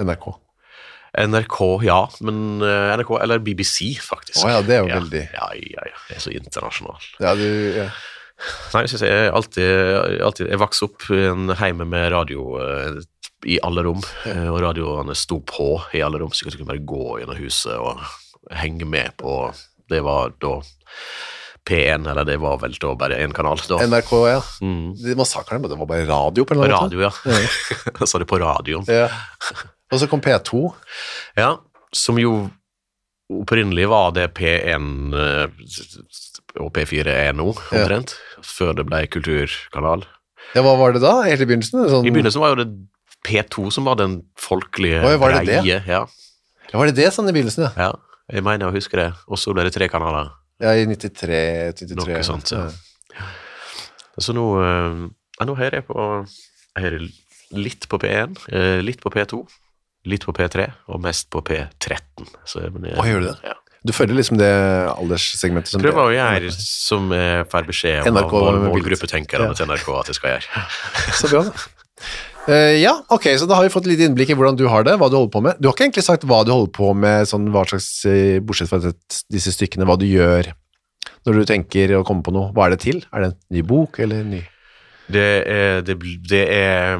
Speaker 2: NRK, ja, men NRK, eller BBC, faktisk.
Speaker 4: Ja, det er jo veldig...
Speaker 2: Ja, det er så internasjonal.
Speaker 4: Ja,
Speaker 2: Nei, jeg synes jeg alltid jeg vokste opp i en heime med radio i alle rom, og radioene sto på i alle rom, så jeg kunne bare gå gjennom huset og henge med på, det var da P1, eller det var vel da bare en kanal da.
Speaker 4: NRK, ja. Man sa kanskje, det var bare radio på en eller annen
Speaker 2: måte. Radio, ja. Jeg sa det på radioen.
Speaker 4: Ja. Og så kom P2.
Speaker 2: Ja, som jo opprinnelig var det P1 og P4 nå, omtrent, før det ble kulturkanal.
Speaker 4: Ja, hva var det da, helt i begynnelsen?
Speaker 2: I begynnelsen var jo det P2 som var den folkelige greie. Ja,
Speaker 4: var det det sånn i begynnelsen,
Speaker 2: ja? Ja, jeg mener å huske det. Og så ble det 3 kanaler.
Speaker 4: Ja, i 93.
Speaker 2: Noe sånt, ja. Så nå hører jeg litt på P1, litt på P2, litt på P3, og mest på P13.
Speaker 4: Hva gjør du det? Ja. Du følger liksom det alderssegmentet som...
Speaker 2: Prøver å gjøre som får beskjed om målgruppetenkerne til NRK at jeg skal gjøre.
Speaker 4: Så bra da. Ja, ok, så da har vi fått litt innblikk i hvordan du har det, hva du holder på med. Du har ikke egentlig sagt hva du holder på med, sånn hva slags, bortsett fra disse stykkene, hva du gjør når du tenker å komme på noe. Hva er det til? Er det en ny bok, eller en ny? Det er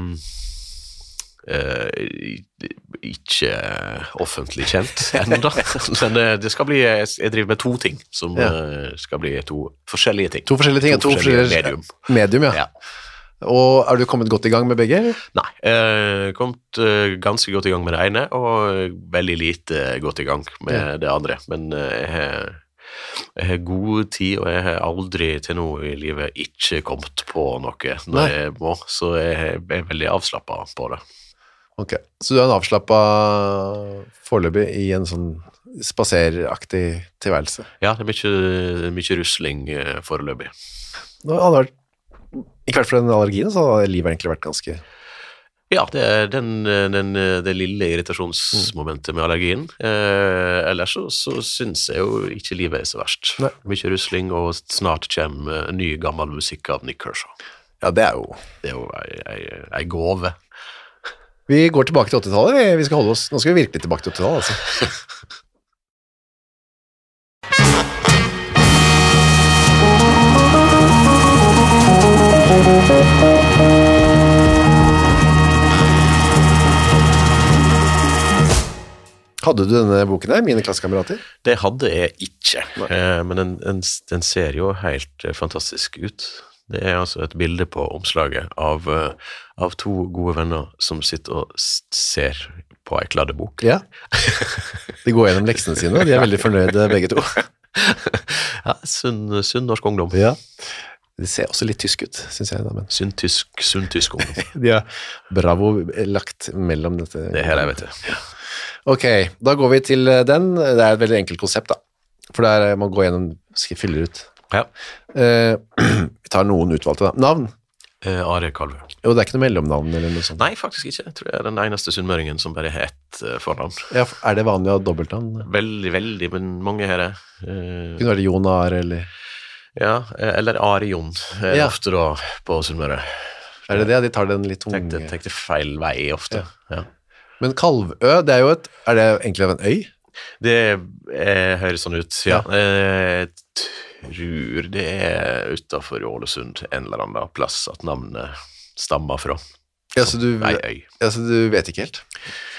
Speaker 4: ikke offentlig kjent enda, men det skal bli, jeg driver med 2 ting, som skal bli 2 forskjellige ting. 2 forskjellige ting, 2 forskjellige medium, ja. Og er du kommet godt i gang med begge?
Speaker 2: Nei, kommet ganske godt i gang med det ene, og veldig lite godt i gang med det andre. Men jeg har god tid, og jeg har aldri til nå i livet ikke kommet på noe når jeg må, så jeg er veldig avslappet på det.
Speaker 4: Ok, så du er en avslappet foreløpig i en sånn spaseraktig tilværelse?
Speaker 2: Ja, det er mye rusling foreløpig.
Speaker 4: Nå hadde det vært ikke vært for den allergien, så har livet egentlig vært ganske...
Speaker 2: Ja, det er det lille irritasjonsmomentet med allergien. Ellers så synes jeg jo ikke livet er så verst. Nei. Mye rusling, og snart kommer ny gammel musikk av Nick Kershaw.
Speaker 4: Ja, det er jo...
Speaker 2: Det er jo en gåve.
Speaker 4: Vi går tilbake til 80-tallet, vi skal holde oss... Nå skal vi virkelig tilbake til 80-tallet, altså. Hadde du denne boken her, Mine klassekamerater?
Speaker 2: Det hadde jeg ikke, men den ser jo helt fantastisk ut. Det er altså et bilde på omslaget av 2 gode venner som sitter og ser på en kladdebok.
Speaker 4: Ja, de går gjennom leksene sine, de er veldig fornøyde begge 2.
Speaker 2: Ja, sunn norsk ungdom.
Speaker 4: Ja, de ser også litt tysk ut, synes jeg. Men...
Speaker 2: Sunn tysk ungdom.
Speaker 4: De har bravo lagt mellom dette.
Speaker 2: Det her jeg vet det. Ja.
Speaker 4: Ok, da går vi til den. Det er et veldig enkelt konsept da. For der man går gjennom, fyller ut.
Speaker 2: Ja.
Speaker 4: Vi tar noen utvalgte da. Navn?
Speaker 2: Are Kalve.
Speaker 4: Jo, det er ikke noe mellomnavn eller noe sånt.
Speaker 2: Nei, faktisk ikke. Jeg tror jeg er den eneste sunnmøringen som bare har ett fornavn.
Speaker 4: Ja, er det vanlig å ha dobbeltnavn?
Speaker 2: Veldig, men mange her er.
Speaker 4: Kunne være Jon Are, eller...
Speaker 2: Ja, eller Are Jon, ofte da på Sunnmøre.
Speaker 4: Er det det? De tar den litt tunge...
Speaker 2: Tenkte feil vei ofte, ja.
Speaker 4: Men Kalvø, det er jo er det egentlig en øy?
Speaker 2: Det høres sånn ut, ja. Jeg tror det er utenfor Ålesund en eller annen plass at navnet stammer fra.
Speaker 4: Ja, så du,
Speaker 2: øy.
Speaker 4: Ja, så du vet ikke helt?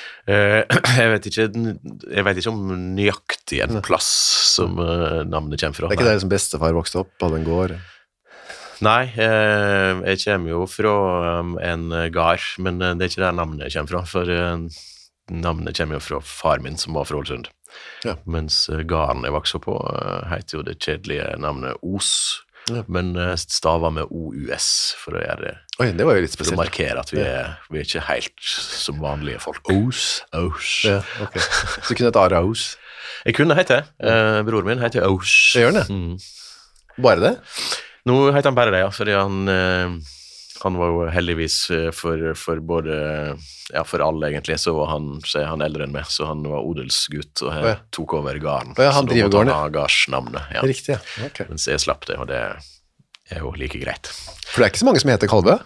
Speaker 2: Jeg vet ikke om nøyaktig en plass som navnet kommer fra.
Speaker 4: Det er ikke der som bestefar vokste opp på den gård?
Speaker 2: Nei, jeg kommer jo fra en gard, men det er ikke der navnet kommer fra, for navnet kommer jo fra far min som var fra Ålesund. Ja. Mens garden jeg vokste på heter jo det kjedelige navnet Os, men staver med OUS for å gjøre det.
Speaker 4: Oi, det var jo litt spesielt.
Speaker 2: For å markere at vi er ikke helt som vanlige folk.
Speaker 4: Os. Ja, ok. Så du kunne hete Are Os?
Speaker 2: Jeg kunne hete det. Bror min heter Os.
Speaker 4: Det gjør det? Bare det?
Speaker 2: Nå heter han bare det, ja, fordi han var jo heldigvis for både, ja, for alle egentlig, så er han eldre enn meg, så han var odelsgutt og tok over garden.
Speaker 4: Ja, han driver gården,
Speaker 2: ha gardsnavnet, ja.
Speaker 4: Riktig, ja. Ok.
Speaker 2: Mens jeg slapp det, og det er jo like greit.
Speaker 4: For det er ikke så mange som heter Kalvø?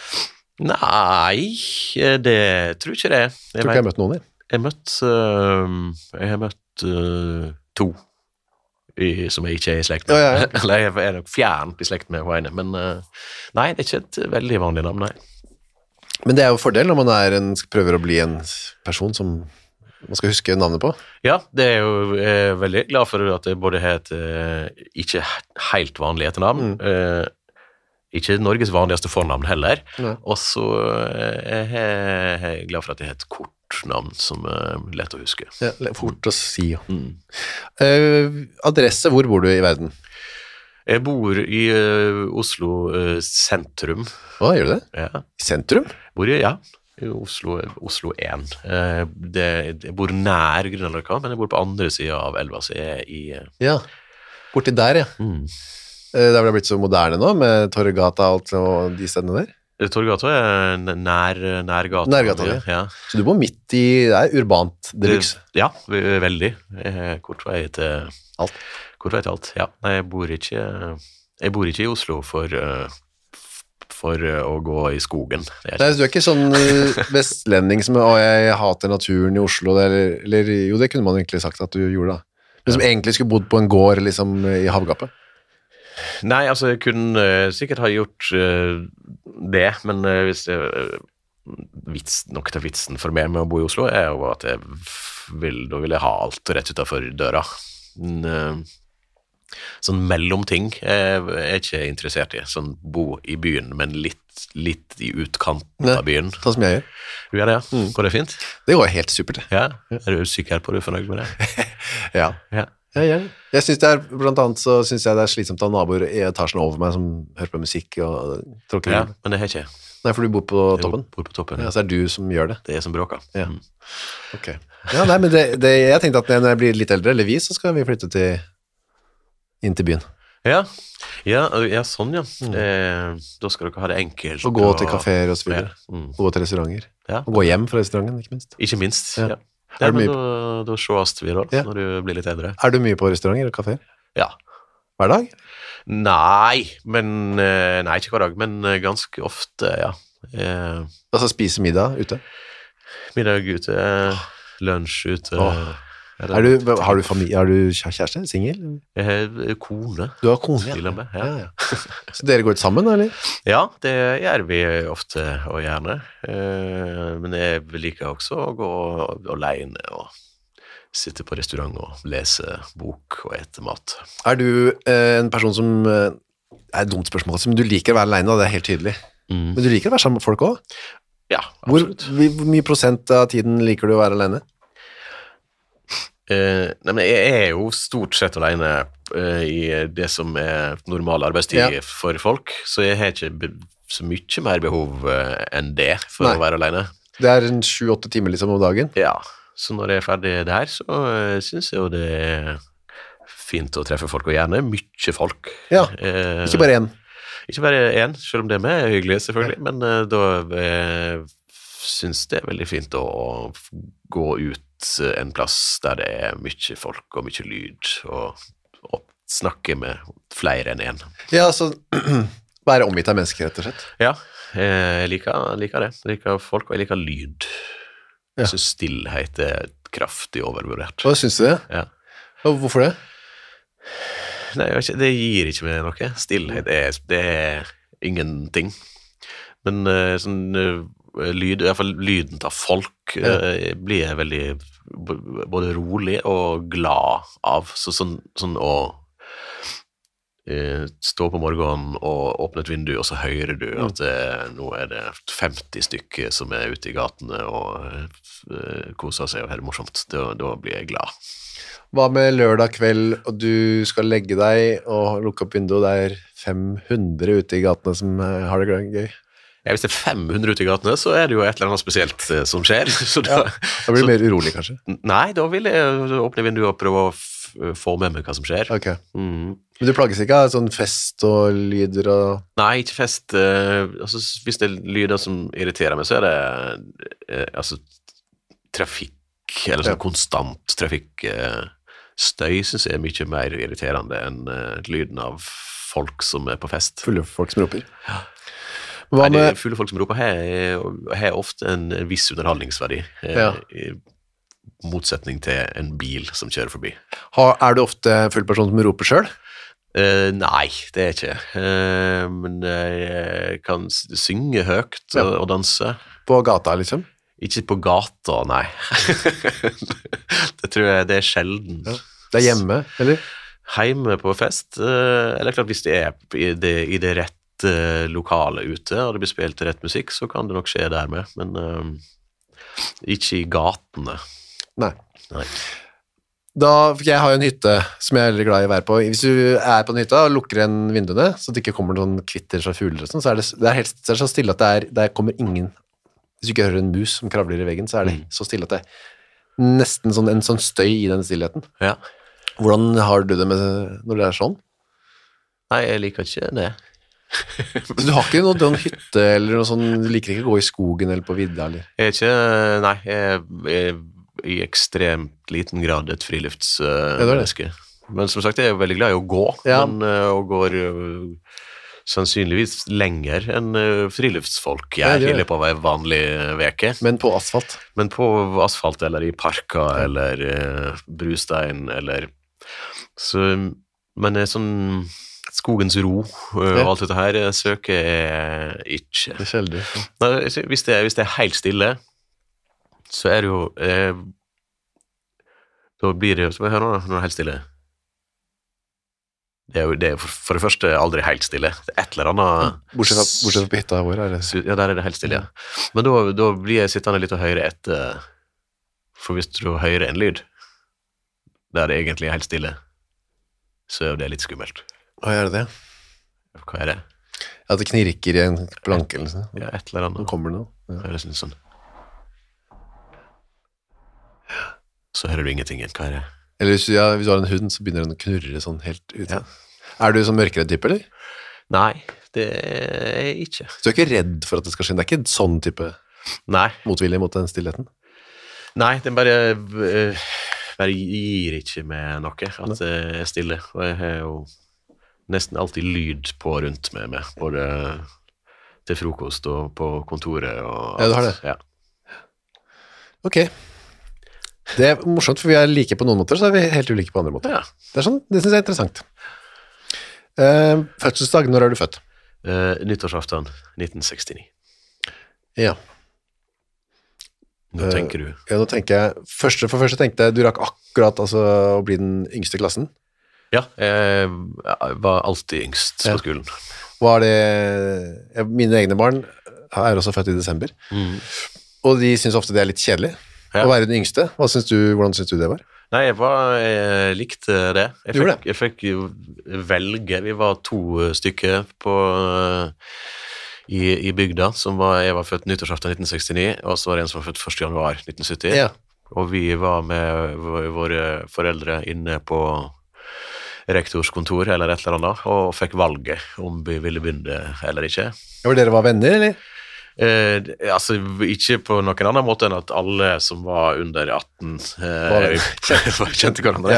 Speaker 2: Nei, det tror ikke det.
Speaker 4: Jeg tror ikke jeg har møtt noen i.
Speaker 2: Jeg har møtt 2. Som jeg ikke er i slekt med.
Speaker 4: Ja.
Speaker 2: Eller jeg er nok fjernt i slekt med henne, men nei, det er ikke et veldig vanlig navn, nei.
Speaker 4: Men det er jo fordel når man prøver å bli en person som man skal huske navnet på.
Speaker 2: Ja, det er jo veldig glad for at det både heter ikke helt vanlig etternavn, ikke Norges vanligste fornavn heller, og så er jeg glad for at det heter kort navn som er lett å huske.
Speaker 4: Ja, fort å si. Adresse, hvor bor du i verden?
Speaker 2: Jeg bor i Oslo sentrum.
Speaker 4: Gjør du det?
Speaker 2: Ja.
Speaker 4: Sentrum?
Speaker 2: I Oslo 1. Jeg bor nær Grünerløkka, men jeg bor på andre siden av elva, så jeg er i...
Speaker 4: Ja, borti der, ja. Det har blitt så moderne nå, med Torregata og alt og de stedene der.
Speaker 2: Torgata er nærgata.
Speaker 4: Nærgata, ja. Så du bor midt i, det er urbant deluxe.
Speaker 2: Ja, veldig. Kort vei til
Speaker 4: alt.
Speaker 2: Ja. Nei, jeg bor ikke i Oslo for å gå i skogen.
Speaker 4: Nei, du er ikke sånn vestlending som, jeg hater naturen i Oslo, eller jo, det kunne man egentlig sagt at du gjorde da. Men som egentlig skulle bodd på en gård liksom i havgapet.
Speaker 2: Nei, altså jeg kunne sikkert ha gjort det, men hvis nok til vitsen for meg med å bo i Oslo er jo at da vil jeg ha alt rett utenfor døra. Sånn mellomting er ikke interessert i, sånn bo i byen, men litt i utkanten av byen.
Speaker 4: Sånn som jeg gjør.
Speaker 2: Du gjør det, ja? Går det fint?
Speaker 4: Det går helt supert.
Speaker 2: Ja, er du sikker på at du er fornøyd med det?
Speaker 4: Ja. Jeg synes blant annet så synes jeg det er slitsomt av naboer i etasjen over meg som hører på musikk og tråkker.
Speaker 2: Ja, men det har ikke jeg.
Speaker 4: Nei, for du bor på toppen?
Speaker 2: Jeg bor på toppen,
Speaker 4: ja. Så er det du som gjør det?
Speaker 2: Det er jeg som bråker.
Speaker 4: Ja. Ok. Ja, nei, men jeg tenkte at når jeg blir litt eldre, eller så skal vi flytte inn til byen.
Speaker 2: Ja, sånn, ja. Da skal dere ha det enkelt.
Speaker 4: Og gå til kaféer og så videre. Gå til restauranter. Ja. Og gå hjem fra restauranten, ikke minst.
Speaker 2: Ikke minst, ja. Da sees vi da, når du blir litt eldre.
Speaker 4: Er du mye på restauranter og kaféer?
Speaker 2: Ja.
Speaker 4: Hver dag?
Speaker 2: Nei, ikke hver dag, men ganske ofte, ja.
Speaker 4: Altså spise middag ute?
Speaker 2: Middag ute, lunsj ute.
Speaker 4: Har du familie, har du kjæreste, singel?
Speaker 2: Jeg har kone.
Speaker 4: Du har kone,
Speaker 2: ja.
Speaker 4: Så dere går ut sammen, eller?
Speaker 2: Ja, det gjør vi ofte og gjerne. Men jeg liker også å gå alene og sitte på restaurant og lese bok og ete mat. Er
Speaker 4: du en person som, det er et dumt spørsmål, men du liker å være alene, det er helt tydelig. Men du liker å være sammen med folk også?
Speaker 2: Ja, absolutt.
Speaker 4: Hvor mye prosent av tiden liker du å være alene?
Speaker 2: Nei, men jeg er jo stort sett alene i det som er normal arbeidstid for folk, så jeg har ikke så mye mer behov enn det for å være alene.
Speaker 4: Det er 7-8 timer liksom om dagen?
Speaker 2: Ja, så når jeg er ferdig der, så synes jeg jo det er fint å treffe folk, og gjerne mye folk.
Speaker 4: Ja, ikke bare en.
Speaker 2: Ikke bare én, selv om det er hyggelig, selvfølgelig, men da synes det veldig fint å gå ut en plass der det er mye folk og mye lyd, og snakke med flere enn én.
Speaker 4: Ja, så være omgitt av mennesker, rett og slett.
Speaker 2: Ja, jeg liker det. Jeg liker folk, og jeg liker lyd. Jeg synes stillhet er kraftig overvurdert.
Speaker 4: Hva synes du det?
Speaker 2: Ja.
Speaker 4: Og hvorfor det?
Speaker 2: Nei, det gir ikke meg noe. Stillhet det er ingenting. Men sånn lyd, i hvert fall lyden av folk, blir jeg veldig både rolig og glad av. Så sånn å stå på morgenen og åpne et vindu, og så hører du at nå er det 50 stykker som er ute i gatene og koser seg og har det morsomt. Da blir jeg glad.
Speaker 4: Hva med lørdag kveld, og du skal legge deg og lukke opp vinduet, det er 500 ute i gatene som har det gøy?
Speaker 2: Ja, hvis det er 500 ute i gatene, så er det jo et eller annet spesielt som skjer. Så da
Speaker 4: blir det mer urolig, kanskje?
Speaker 2: Nei, da vil jeg åpne vinduet og prøve å få med meg hva som skjer.
Speaker 4: Ok. Men du plages ikke av sånn fest og lyder og...
Speaker 2: Nei, ikke fest. Altså, hvis det er lyder som irriterer meg, så er det altså, trafikk, eller sånn konstant trafikk. Støy synes jeg er mye mer irriterende enn lyden av folk som er på fest.
Speaker 4: Fulle folk som roper.
Speaker 2: Ja. Nei, fulle folk som roper har ofte en viss underholdningsverdi, i motsetning til en bil som kjører forbi.
Speaker 4: Er du ofte full person som roper selv?
Speaker 2: Nei, det er ikke. Men jeg kan synge høyt og danse.
Speaker 4: På gata, liksom?
Speaker 2: Ikke på gata, nei. Det tror jeg det er sjelden. Ja.
Speaker 4: Det er hjemme, eller?
Speaker 2: Hjemme på fest, eller klart hvis det er i det rette lokale ute, og det blir spilt rett musikk, så kan det nok skje der med, men ikke i gatene.
Speaker 4: Nei. Jeg har jo en hytte som jeg er veldig glad i å være på. Hvis du er på en hytte og lukker en vinduene, så det ikke kommer noen kvitter fra fugler og sånn, så er det så stille at der kommer ingen. Hvis du ikke hører en mus som kravler i veggen, så er det så stille at det er nesten en sånn støy i den stillheten.
Speaker 2: Ja.
Speaker 4: Hvordan har du det når det er sånn?
Speaker 2: Nei, jeg liker ikke det.
Speaker 4: Du har ikke noen hytte eller noe sånn, du liker ikke å gå i skogen eller på vidda, eller?
Speaker 2: Jeg er i ekstremt liten grad et friluftsmenneske. Men som sagt, jeg er veldig glad i å gå, og går sannsynligvis lenger enn friluftsfolk i løpet av en vanlig veke.
Speaker 4: Men på asfalt?
Speaker 2: Men på asfalt, eller i parker, eller brustein, eller... Så, men sånn skogens ro og alt dette her søker jeg ikke.
Speaker 4: Det er sjelden.
Speaker 2: Nei, hvis det er helt stille, så er det jo da blir det jo, hør nå når det er helt stille. Det er for det første aldri helt stille. Det er et eller annet...
Speaker 4: Bortsett fra på hytta vår, er det?
Speaker 2: Ja, der er det helt stille, ja. Men da blir jeg sittende litt og høre etter, for hvis du hører en lyd, der det egentlig er helt stille, så er det litt skummelt.
Speaker 4: Hva er det?
Speaker 2: Hva er det?
Speaker 4: At det knirker i en planke eller sånn.
Speaker 2: Ja, et eller annet.
Speaker 4: Nå kommer det noe.
Speaker 2: Ja. Høres litt sånn. Så hører du ingenting. Hva er det?
Speaker 4: Eller hvis du har en hund, så begynner den å knurre sånn helt ut. Ja. Er du sånn mørkere type, eller?
Speaker 2: Nei, det er jeg ikke.
Speaker 4: Så du er ikke redd for at det skal skje? Det er ikke sånn type motvilje mot den stillheten?
Speaker 2: Nei, den bare gir ikke med noe at det er stille. Og jeg har jo nesten alltid lyd på rundt med meg, både til frokost og på kontoret og alt.
Speaker 4: Ja, du har det?
Speaker 2: Ja.
Speaker 4: Ok. Det er morsomt, for vi er like på noen måter, så er vi helt ulike på andre måter.
Speaker 2: Ja.
Speaker 4: Det er sånn, det synes jeg er interessant. Fødselsdag, når er du født?
Speaker 2: Nyttårsaften 1969.
Speaker 4: Ja.
Speaker 2: Nå tenker du?
Speaker 4: Ja, nå tenker jeg, for første tenkte jeg, du rakk akkurat å bli den yngste klassen.
Speaker 2: Ja, jeg var alltid yngst på skolen.
Speaker 4: Var det, mine egne barn er også født i desember, og de synes ofte det er litt kjedelig. Å være den yngste. Hvordan synes du det var?
Speaker 2: Nei, jeg likte det. Jeg fikk jo velge. Vi var 2 stykker i bygda. Jeg var født nyttårsaften 1969, og så var det en som var født 1. januar 1970. Ja. Og vi var med våre foreldre inne på rektors kontor eller et eller annet, og fikk valget om vi ville begynne eller ikke.
Speaker 4: Ja, dere var venner, eller?
Speaker 2: Altså, ikke på noen annen måte enn at alle som var under 18 kjente hverandre.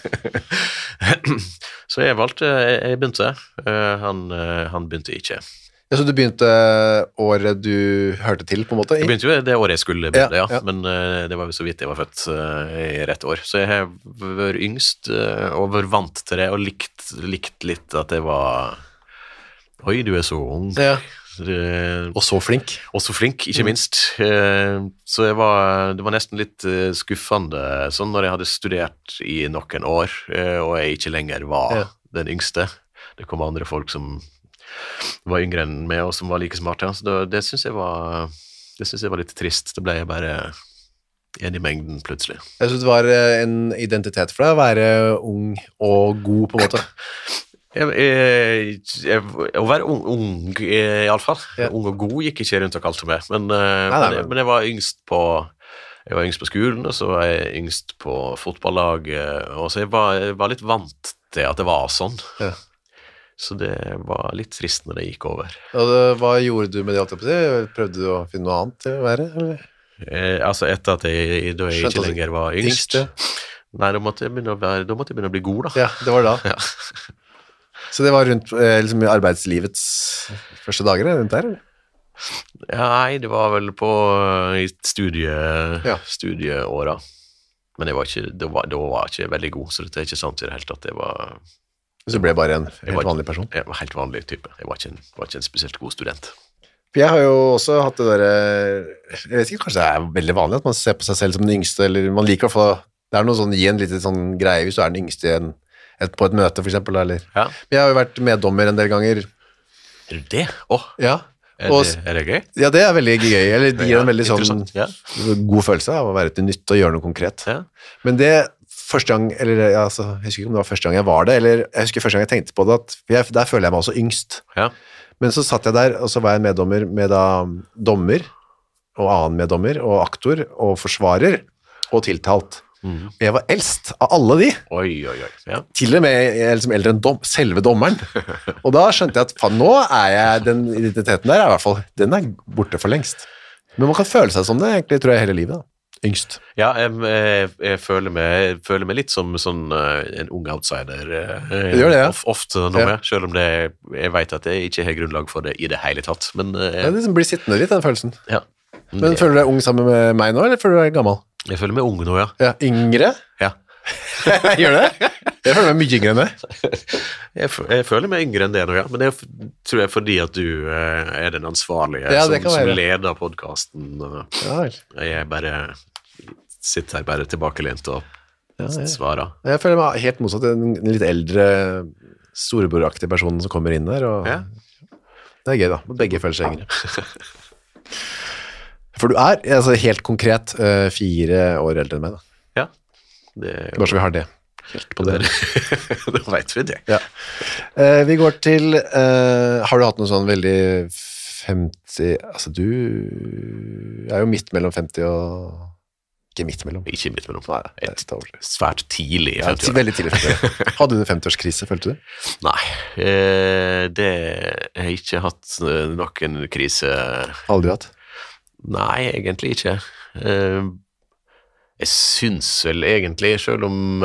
Speaker 2: Så jeg begynte. Han begynte ikke.
Speaker 4: Ja, så du begynte året du hørte til, på en måte?
Speaker 2: Jeg begynte jo det året jeg skulle begynne, men det var jo så vidt jeg var født i rett år. Så jeg har vært yngst og vært vant til det, og likt litt at det var oi, du så ung.
Speaker 4: Ja. Og så flink.
Speaker 2: Og så flink, ikke minst. Så det var nesten litt skuffende, sånn når jeg hadde studert i noen år, og jeg ikke lenger var den yngste. Det kom andre folk som var yngre enn meg, og som var like smarte. Så det synes jeg var litt trist. Det ble jeg bare en i mengden plutselig.
Speaker 4: Jeg synes det var en identitet for deg å være ung og god, på en måte.
Speaker 2: Å være ung i alle fall. Ung og god gikk ikke rundt og kalte meg, men jeg var yngst på skolen, og så var jeg yngst på fotballaget, og så jeg var litt vant til at det var sånn. Så det var litt trist når det gikk over. Og
Speaker 4: hva gjorde du med det? Prøvde du å finne noe annet til å være, eller?
Speaker 2: Altså etter at jeg ikke lenger var yngst. Nei, da måtte jeg begynne å bli god, da.
Speaker 4: Ja, det var da. Så det var rundt liksom, arbeidslivets første dager, rundt der, eller?
Speaker 2: Nei, det var vel i studieåra. Men da var ikke veldig god, så det er ikke sant i det hele tatt.
Speaker 4: Så du ble bare en helt vanlig person?
Speaker 2: Jeg var helt vanlig type. Jeg var ikke en spesielt god student.
Speaker 4: For jeg har jo også hatt det der, jeg vet ikke, kanskje det er veldig vanlig at man ser på seg selv som den yngste, eller man liker å få, det er noe sånn, gi en liten sånn greie hvis du er den yngste på et møte, for eksempel, eller. Men jeg har jo vært meddommer en del ganger.
Speaker 2: Er du det?
Speaker 4: Ja.
Speaker 2: Er det gøy?
Speaker 4: Ja, det er veldig gøy, eller det gir en veldig sånn god følelse av å være til nytte og gjøre noe konkret. Men det første gang, eller jeg husker ikke om det var første gang jeg var det, eller jeg husker første gang jeg tenkte på det, der føler jeg meg også yngst. Men så satt jeg der, og så var jeg meddommer med da dommer, og annen meddommer, og aktor, og forsvarer, og tiltalt. Jeg var eldst av alle de. Til og med jeg er liksom eldre enn selve dommeren. Og da skjønte jeg at nå den identiteten der, i hvert fall, den er borte for lengst. Men man kan føle seg som det, egentlig, tror jeg, hele livet da. Yngst.
Speaker 2: Ja, jeg føler meg litt som sånn en ung outsider.
Speaker 4: Gjør det,
Speaker 2: ofte nå, selv om jeg vet at jeg ikke har grunnlag for det i det hele tatt. Men
Speaker 4: det liksom blir sittende litt, den følelsen. Men føler du deg ung sammen med meg nå, eller føler du deg gammel?
Speaker 2: Jeg føler meg ung nå,
Speaker 4: Yngre? Gjør det? Jeg føler meg mye yngre enn det.
Speaker 2: Jeg føler meg yngre enn det nå, men det tror jeg fordi at du er den ansvarlige som leder podcasten. Jeg bare sitter her bare tilbakelent og svarer.
Speaker 4: Jeg føler meg helt motsatt, en litt eldre storebroraktig person som kommer inn der, og det er gøy da, begge føler seg yngre. For du er helt konkret 4 år eldre enn meg da. Bare så vi har det helt på det.
Speaker 2: Da vet vi det.
Speaker 4: Vi går til, har du hatt noe sånn veldig 50, altså du er jo midt mellom 50 og, ikke midt mellom.
Speaker 2: Ikke midt mellom, svært tidlig i 50 år.
Speaker 4: Veldig tidlig i 50 år. Hadde du en 50-årskrise, følte du?
Speaker 2: Nei, det har jeg ikke hatt noen krise.
Speaker 4: Aldri hatt?
Speaker 2: Nei, egentlig ikke. Jeg synes vel egentlig, selv om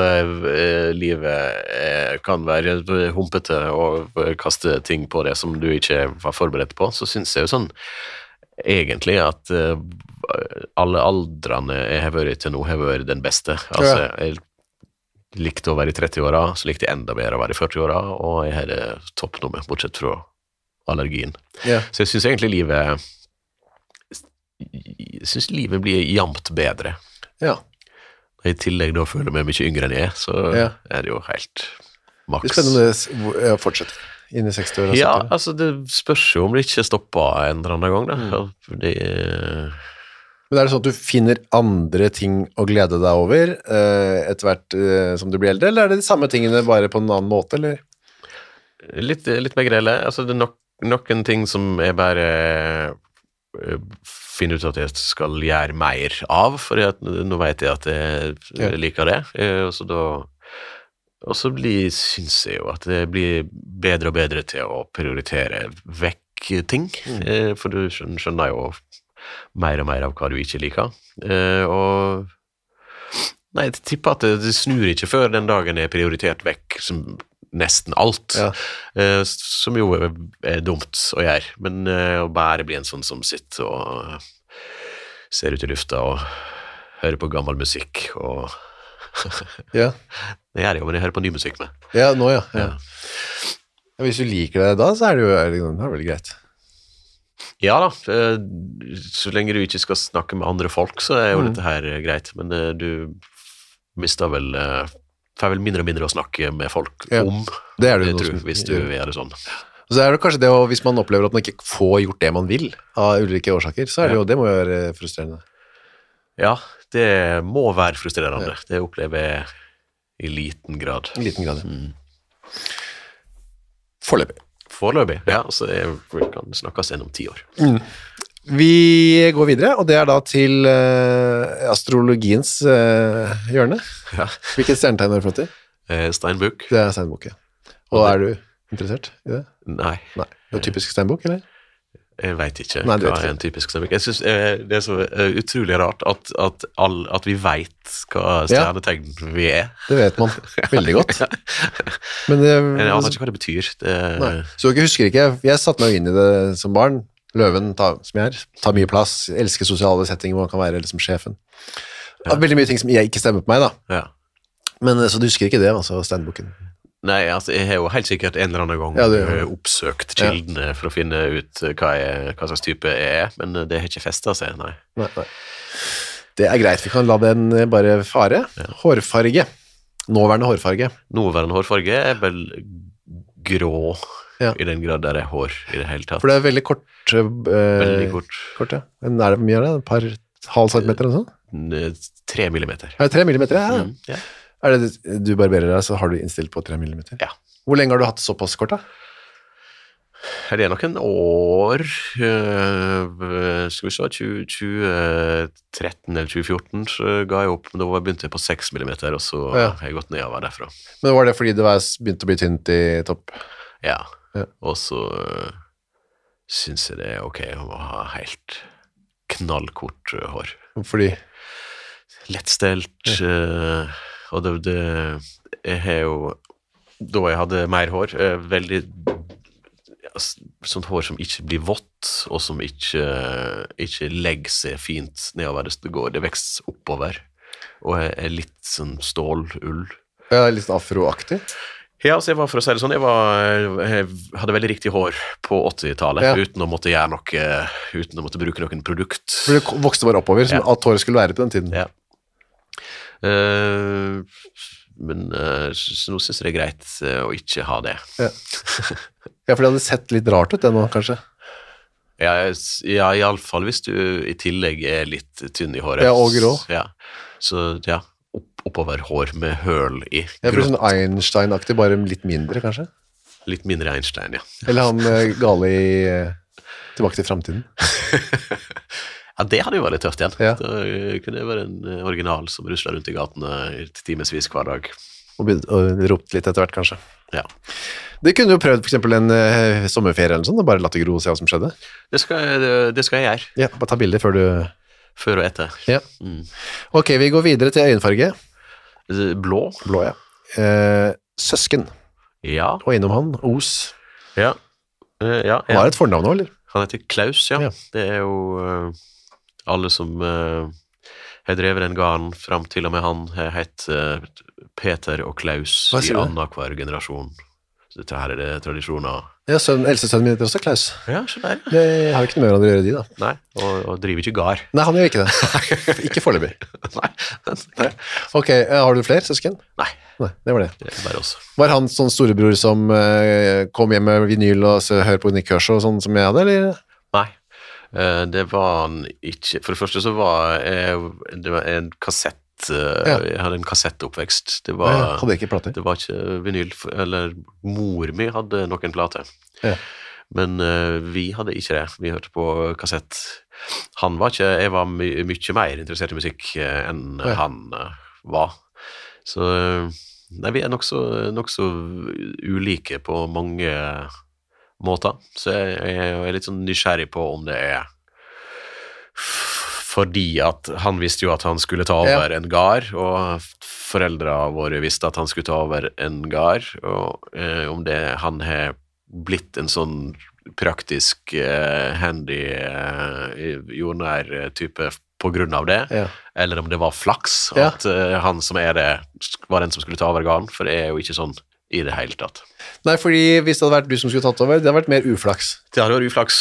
Speaker 2: livet kan være humpete og kaste ting på det som du ikke var forberedt på, så synes jeg jo sånn egentlig at alle aldrene jeg har vært til nå har vært den beste. Altså, jeg likte å være i 30-åra, så likte jeg enda bedre å være i 40-åra, og jeg har toppnummer, bortsett fra allergien. Så jeg synes egentlig livet blir jamt bedre. I tillegg da føler jeg meg mye yngre enn jeg, så er det jo helt maks.
Speaker 4: Det er spennende å fortsette inn i 60 år.
Speaker 2: Ja, altså det spørs jo om det ikke stopper en eller annen gang da.
Speaker 4: Men er det sånn at du finner andre ting å glede deg over etter hvert som du blir eldre, eller er det de samme tingene bare på en annen måte, eller?
Speaker 2: Litt mer grelle. Altså det er noen ting som jeg bare finne ut at jeg skal gjøre mer av, for nå vet jeg at jeg liker det, og så da Og så synes jeg jo at det blir bedre og bedre til å prioritere vekk ting, for du skjønner jo mer og mer av hva du ikke liker. Og nei, jeg tipper at det snur ikke før den dagen er prioritert vekk som nesten alt, som jo er dumt å gjøre, men å bare bli en sånn som sitter og ser ut i lufta og hører på gammel musikk og det gjør jeg jo, men jeg hører på ny musikk med.
Speaker 4: Ja, nå ja. Hvis du liker det da, så er det jo veldig greit.
Speaker 2: Ja da, så lenge du ikke skal snakke med andre folk, så er jo dette her greit, men du mister vel får vel mindre og mindre å snakke med folk om,
Speaker 4: det er det
Speaker 2: jeg tror, hvis du gjør det sånn.
Speaker 4: Så er det kanskje det, hvis man opplever at man ikke får gjort det man vil av ulike årsaker, så er det jo, det må jo være frustrerende.
Speaker 2: Ja, det må være frustrerende. Det opplever jeg i liten grad.
Speaker 4: I liten grad, Foreløpig,
Speaker 2: ja, så jeg kan snakkes gjennom 10 år.
Speaker 4: Vi går videre, og det er da til astrologiens hjørne.
Speaker 2: Ja.
Speaker 4: Hvilket stjernetegn er du fra til?
Speaker 2: Steinbukk.
Speaker 4: Det er Steinbukk, ja. Og er du interessert i det?
Speaker 2: Nei.
Speaker 4: Det er typisk Steinbukk, eller?
Speaker 2: Jeg vet ikke hva er en typisk Steinbukk. Jeg synes det er så utrolig rart at vi vet hva stjernetegn vi er.
Speaker 4: Det vet man veldig godt. Men
Speaker 2: jeg aner ikke hva det betyr.
Speaker 4: Nei. Så jeg husker ikke, jeg satt meg inn i det som barn. Løven, som jeg tar mye plass, elsker sosiale settinger hvor man kan være liksom sjefen. Det er veldig mye ting som jeg ikke stemmer på meg da.
Speaker 2: Ja.
Speaker 4: Men så du husker ikke det, altså Steinbukken?
Speaker 2: Nei, altså jeg har jo helt sikkert en eller annen gang oppsøkt kildene for å finne ut hva slags type jeg er, men det har ikke festet seg, nei.
Speaker 4: Det er greit, vi kan la den bare fare. Hårfarge. Nåværende hårfarge er vel grå, i den grad der er hår i det hele tatt. For det er veldig kort.
Speaker 2: Veldig kort.
Speaker 4: Ja. Men er det mye av det? Et par halv centimeter eller sånn?
Speaker 2: 3 millimeter.
Speaker 4: Er det 3 millimeter?
Speaker 2: Ja.
Speaker 4: Er det du barberer deg, så har du innstilt på 3 millimeter?
Speaker 2: Ja.
Speaker 4: Hvor lenge har du hatt såpass kort da?
Speaker 2: Det er nok en år, skal vi se, 2013 eller 2014, så ga jeg opp, men da begynte jeg på 6 millimeter, og så har jeg gått nedover derfra.
Speaker 4: Men var det fordi det begynte å bli tynt i topp?
Speaker 2: Ja. Og så synes jeg det er ok å ha helt knallkort hår.
Speaker 4: Fordi?
Speaker 2: Lettstelt, og jeg har jo, da jeg hadde mer hår, veldig sånt hår som ikke blir vått, og som ikke legger seg fint nedover det går. Det vekster oppover, og er litt sånn stålull.
Speaker 4: Ja, litt sånn afroaktig?
Speaker 2: Ja, så for å si det sånn, jeg hadde veldig riktig hår på 80-tallet, uten å måtte gjøre noe, uten å måtte bruke noen produkt.
Speaker 4: For det vokste bare oppover, som at håret skulle være på den tiden.
Speaker 2: Ja. Men så nå synes jeg det er greit å ikke ha det.
Speaker 4: Ja, for det hadde sett litt rart ut det nå, kanskje?
Speaker 2: Ja, i alle fall hvis du i tillegg er litt tynn i håret.
Speaker 4: Ja, og grå.
Speaker 2: Ja, så oppover hår med høl i.
Speaker 4: Jeg blir sånn Einstein-aktig, bare litt mindre, kanskje?
Speaker 2: Litt mindre Einstein, ja.
Speaker 4: Eller han gale i Tilbake til fremtiden.
Speaker 2: Ja, det hadde jo vært litt tøft igjen.
Speaker 4: Ja.
Speaker 2: Da kunne det være en original som rusler rundt i gatene timesvis hver dag.
Speaker 4: Og ropt litt etter hvert, kanskje.
Speaker 2: Ja.
Speaker 4: Det kunne jo prøvd for eksempel en sommerferie eller sånn, og bare latt det gro og se hva som skjedde.
Speaker 2: Det skal jeg gjøre.
Speaker 4: Ja, bare ta bilder før
Speaker 2: og etter.
Speaker 4: Ja. Ok, vi går videre til øyenfarge.
Speaker 2: Blå.
Speaker 4: Blå, ja. Søsken.
Speaker 2: Ja.
Speaker 4: Og innom han, Os.
Speaker 2: Ja.
Speaker 4: Han har et fornavn nå, eller?
Speaker 2: Han heter Klaus, ja. Det er jo alle som har drevet den garden frem til og med han heter Peter og Klaus i annenhver generasjon. Så dette her er det tradisjoner. Ja,
Speaker 4: eldste sønnen min heter også Klaus.
Speaker 2: Ja, så der.
Speaker 4: Det har jo ikke noe mer å gjøre de da.
Speaker 2: Nei, og driver ikke gar.
Speaker 4: Nei, han gjør ikke det. Ikke foreløpig. Nei. Ok, har du flere søsken?
Speaker 2: Nei,
Speaker 4: det var det.
Speaker 2: Det er bare oss.
Speaker 4: Var han sånn storebror som kom hjem med vinyl og hører på Nick Kershaw og sånn som jeg hadde, eller?
Speaker 2: Nei, det var han ikke. For det første så var det var en kassett. Jeg hadde en kassettoppvekst. Det var,
Speaker 4: hadde ikke plate?
Speaker 2: Det var ikke vinyl, eller mor mi hadde noen plate. Men vi hadde ikke det. Vi hørte på kassett. Jeg var mye mer interessert i musikk enn han var. Så Nei, vi nok så ulike på mange måter, så jeg er litt sånn nysgjerrig på om det fordi at han visste jo at han skulle ta over en gard, og foreldrene våre visste at han skulle ta over en gard, og om han har blitt en sånn praktisk, handy, jordnær type på grunn av det, eller om det var flaks at han som det var den som skulle ta over garden, for det jo ikke sånn i det hele tatt.
Speaker 4: Nei, fordi hvis det hadde vært du som skulle tatt over, det hadde vært mer uflaks.
Speaker 2: Det hadde vært uflaks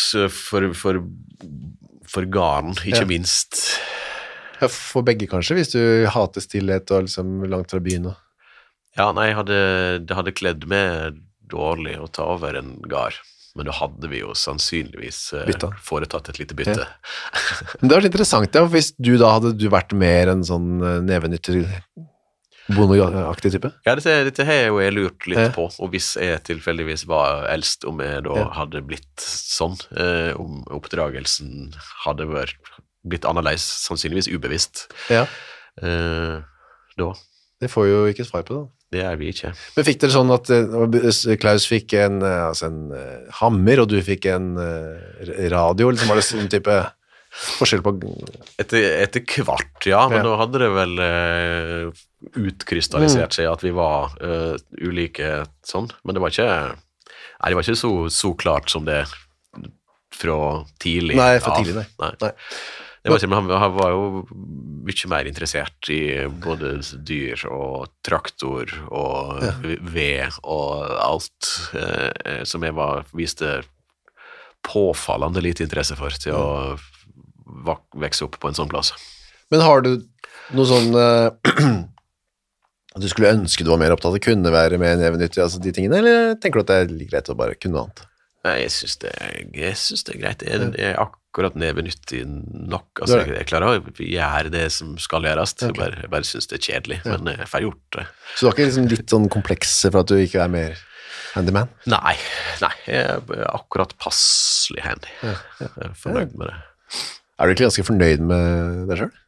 Speaker 2: for garden, ikke minst.
Speaker 4: Ja, for begge kanskje, hvis du hater stillhet og liksom langt fra byen.
Speaker 2: Ja, nei, det hadde kledd meg dårlig å ta over en gard. Men da hadde vi jo sannsynligvis foretatt et lite bytte.
Speaker 4: Men det var interessant, for hvis hadde du vært mer en sånn nevenytter bondeaktig type?
Speaker 2: Ja, dette har jeg lurt litt på, og hvis jeg tilfeldigvis var eldst, om jeg da hadde blitt sånn, om oppdragelsen hadde blitt annerledes, sannsynligvis ubevisst.
Speaker 4: Ja.
Speaker 2: Da.
Speaker 4: Det får jo ikke svar på det.
Speaker 2: Det vi ikke.
Speaker 4: Men fikk dere sånn at Klaus fikk en hammer, og du fikk en radio, liksom var det sånn type forskjell på...
Speaker 2: Etter kvart, ja, men da hadde det vel utkrystallisert seg at vi var ulike sånn, men det var ikke så klart som det fra tidlig.
Speaker 4: Nei, fra tidlig, nei.
Speaker 2: Det var ikke, men han var jo mye mer interessert i både dyr og traktor og ved og alt som jeg viste påfallende lite interesse for til å vekse opp på en sånn plass.
Speaker 4: Men har du noe sånn at du skulle ønske du var mer opptatt av kunne være med nevenyttig, altså de tingene, eller tenker du at det er greit å bare kunne noe annet?
Speaker 2: Nei, jeg synes det greit. Det akkurat nevenyttig nok. Altså, jeg klarer å gjøre det som skal gjøres. Okay. Jeg bare synes det kjedelig, men jeg får gjort det.
Speaker 4: Så du har ikke liksom litt sånn komplekse for at du ikke mer handyman?
Speaker 2: Nei, jeg akkurat passelig handy. Jeg fornøyd med det.
Speaker 4: Er du ikke ganske fornøyd med deg selv?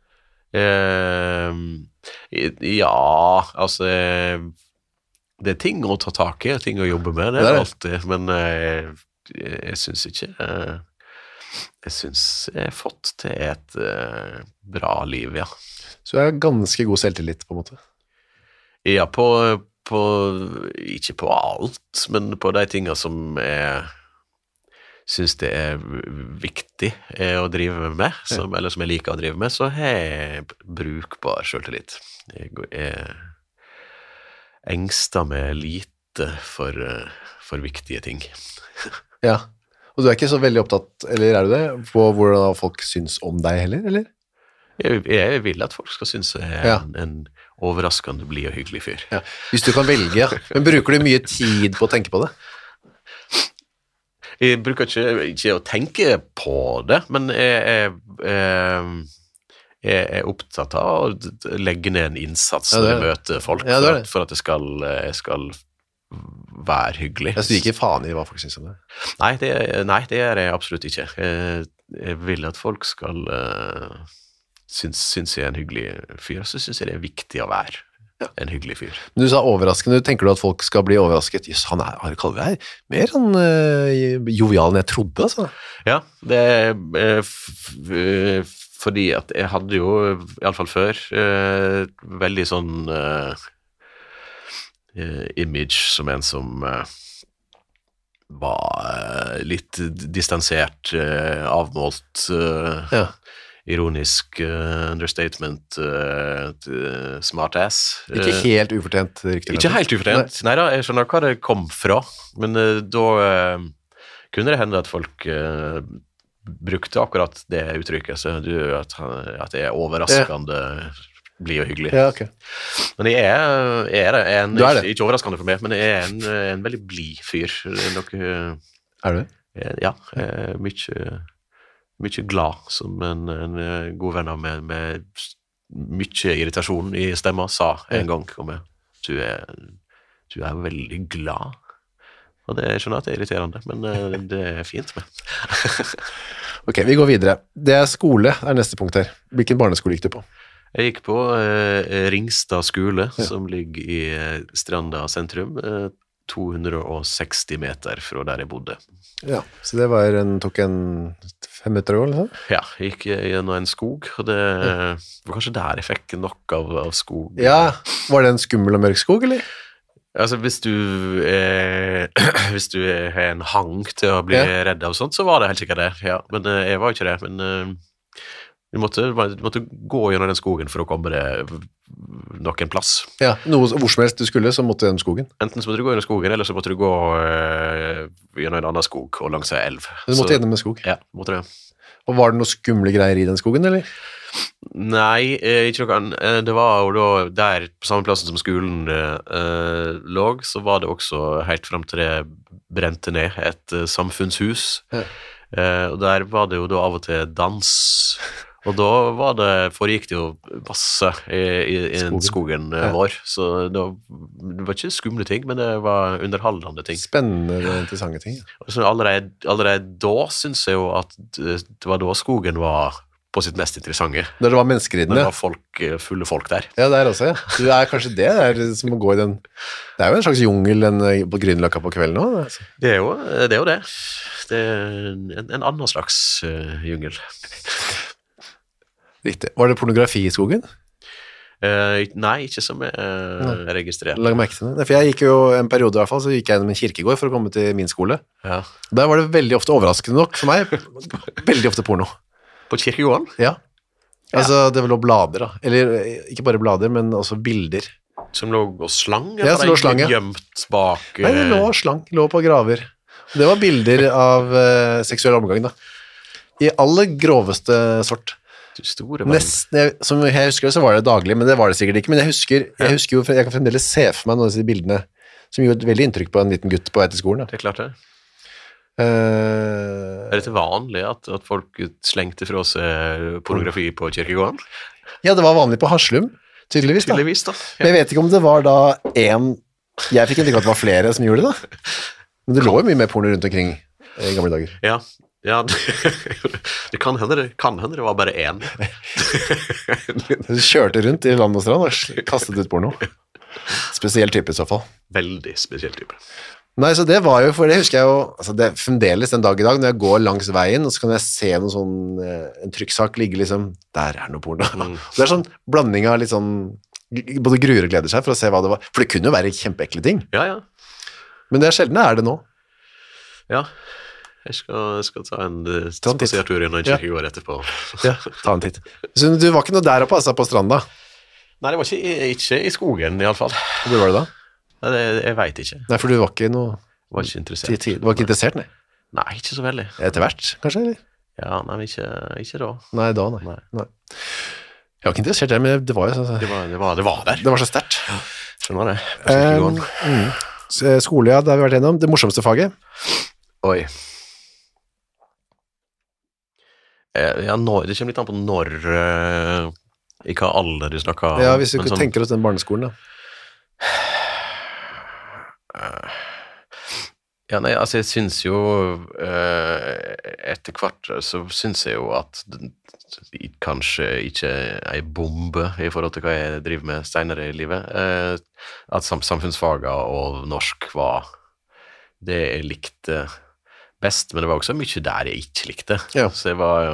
Speaker 2: Ja, altså... Det ting å ta tak i, ting å jobbe med, det alltid, men jeg synes ikke jeg synes jeg har fått til et bra liv, ja.
Speaker 4: Så du er ganske god selvtillit på en måte?
Speaker 2: Ja, ikke på alt, men på de tingene som jeg synes det viktig å drive med, eller som jeg liker å drive med, så har jeg brukbar selvtillit. Jeg engster meg lite for viktige ting.
Speaker 4: Ja, og du er ikke så veldig opptatt, eller er du det, på hvordan folk syns om deg heller, eller?
Speaker 2: Jeg vil at folk skal synes jeg en overraskende blid og hyggelig fyr. Ja.
Speaker 4: Hvis du kan velge, ja. Men bruker du mye tid på å tenke på det?
Speaker 2: Jeg bruker ikke å tenke på det, men jeg er opptatt av å legge ned en innsats når jeg møter folk, for at jeg skal være hyggelig.
Speaker 4: Så du gir ikke faen i hva folk synes om det?
Speaker 2: Nei, det gjør jeg absolutt ikke. Jeg vil at folk skal synes jeg er en hyggelig fyr, så synes jeg det er viktig å være en hyggelig fyr. Men
Speaker 4: du sa overraskende, tenker du at folk skal bli overrasket? Jøss, han er mer sånn jovial enn jeg trodde, altså.
Speaker 2: Ja, det fordi at jeg hadde jo, i alle fall før, veldig sånn image som en som var litt distansert, avmålt, ironisk understatement, smart ass.
Speaker 4: Ikke helt ufortjent, riktig?
Speaker 2: Ikke helt ufortjent. Neida, jeg skjønner hva det kom fra, men da kunne det hende at folk brukte akkurat det uttrykket, så at det er overraskende blid og hyggelig.
Speaker 4: Ja, ok.
Speaker 2: Men jeg er ikke overraskende for meg, men jeg er en veldig blid fyr.
Speaker 4: Er du det?
Speaker 2: Ja, mye glad, som en god venn av meg med mye irritasjon i stemma sa en gang om meg. Du er veldig glad. Og jeg skjønner at det er irriterende, men det er fint med.
Speaker 4: Ok, vi går videre. Det er skole, er neste punkt her. Hvilken barneskole gikk du på?
Speaker 2: Jeg gikk på Ringstad skole, som ligger i Stranda sentrum, 260 meter fra der jeg bodde.
Speaker 4: Ja, så det tok en 5 minutter å gå, eller sånn?
Speaker 2: Ja, jeg gikk gjennom en skog, og det var kanskje der jeg fikk nok av skog.
Speaker 4: Ja, var det en skummel og mørk skog, eller?
Speaker 2: Altså, hvis du har en hang til å bli redd av sånt, så var det helt sikkert det, ja. Men jeg var ikke det, men du måtte gå gjennom den skogen for å komme deg noen plass. Ja,
Speaker 4: hvor som helst du skulle, så måtte du gjennom skogen.
Speaker 2: Enten så måtte du gå gjennom skogen, eller så måtte du gå gjennom en annen skog og langs en elv.
Speaker 4: Du måtte gjennom en skog?
Speaker 2: Ja, måtte det.
Speaker 4: Og var det noen skumle greier i den skogen, eller?
Speaker 2: Nei, ikke noe. Det var jo da, der på samme plassen som skolen lå, så var det også helt frem til det brente ned et samfunnshus. Og der var det jo da av og til dans. Og da foregikk det jo masse i skogen vår, så det var ikke skumle ting, men det var underholdende ting.
Speaker 4: Spennende og interessante ting.
Speaker 2: Så allerede da synes jeg jo at det var da skogen var på sitt mest interessante.
Speaker 4: Da det var mennesker i den,
Speaker 2: ja. Det var fulle folk der.
Speaker 4: Ja, der også, ja. Du kanskje det der som å gå i den... Det jo en slags jungel på Grünerløkka på kvelden nå. Altså.
Speaker 2: Det er jo det. Det er en annen slags jungel.
Speaker 4: Riktig. Var det pornografi i skogen?
Speaker 2: Nei, ikke som jeg registrerte.
Speaker 4: Lag merke til det. For jeg gikk jo en periode i hvert fall, så gikk jeg gjennom en kirkegård for å komme til min skole.
Speaker 2: Ja.
Speaker 4: Der var det veldig ofte, overraskende nok for meg, veldig ofte porno.
Speaker 2: På kirkegården?
Speaker 4: Ja. Altså, det lå blader da. Eller ikke bare blader, men også bilder.
Speaker 2: Som lå og slang?
Speaker 4: Ja, som lå slang, ja.
Speaker 2: Gjemt bak...
Speaker 4: Nei, det lå slang. Lå på graver. Det var bilder av seksuell omgang da. I aller groveste sort. Nesten, som jeg husker så var det daglig, men det var det sikkert ikke, men jeg husker jo, jeg kan fremdeles se for meg noen av disse bildene som gjorde et veldig inntrykk på en liten gutt på vei til skolen da.
Speaker 2: Det er klart det. Er det vanlig at folk slengte fra seg pornografi på kirkegården?
Speaker 4: Ja, det var vanlig på Haslum, tydeligvis da.
Speaker 2: Ja.
Speaker 4: Men jeg vet ikke om det var da jeg fikk inntrykk av at det var flere som gjorde det da, men det lå jo mye mer porno rundt omkring i gamle dager.
Speaker 2: Ja, det kan hende det var bare én.
Speaker 4: Du kjørte rundt i land og strand og kastet ut porno. Spesiell type i så fall.
Speaker 2: Veldig spesiell type.
Speaker 4: Nei, så det var jo, for det husker jeg jo, altså det fremdeles den dag i dag, når jeg går langs veien, og så kan jeg se noen sånn, en trykksak ligge liksom, der noe porno. Det sånn blanding av litt sånn, både gruer og gleder seg for å se hva det var, for det kunne jo være kjempeekle ting.
Speaker 2: Ja.
Speaker 4: Men det sjeldne det nå.
Speaker 2: Ja. Jeg skal ta en spasertur gjennom en kirkegård etterpå.
Speaker 4: Ja, ta en titt. Så du var ikke noe der oppe, altså, på stranda?
Speaker 2: Nei, det var ikke i skogen i alle fall.
Speaker 4: Hvor var det da?
Speaker 2: Nei, jeg vet ikke.
Speaker 4: Nei, for du var ikke noe...
Speaker 2: Var ikke interessert.
Speaker 4: Du var ikke interessert, nei?
Speaker 2: Nei, ikke så veldig.
Speaker 4: Etter hvert, kanskje, eller?
Speaker 2: Ja, nei, ikke da.
Speaker 4: Nei, da, nei. Jeg var ikke interessert der, men det var jo...
Speaker 2: Det var der.
Speaker 4: Det var så sterkt.
Speaker 2: Ja, skjønner det. På kirkegården.
Speaker 4: Skole, ja, det har vi vært gjennom. Det morsomste faget?
Speaker 2: Oi. Ja, det kommer litt an på når i hva alder du snakker.
Speaker 4: Ja, hvis du ikke tenker oss den barneskolen da.
Speaker 2: Ja, nei, altså jeg synes jo etter hvert så synes jeg jo at det kanskje ikke en bombe i forhold til hva jeg driver med senere i livet, at samfunnsfaget og norsk var det jeg likte best, men det var også mye der jeg ikke likte.
Speaker 4: Ja.
Speaker 2: Så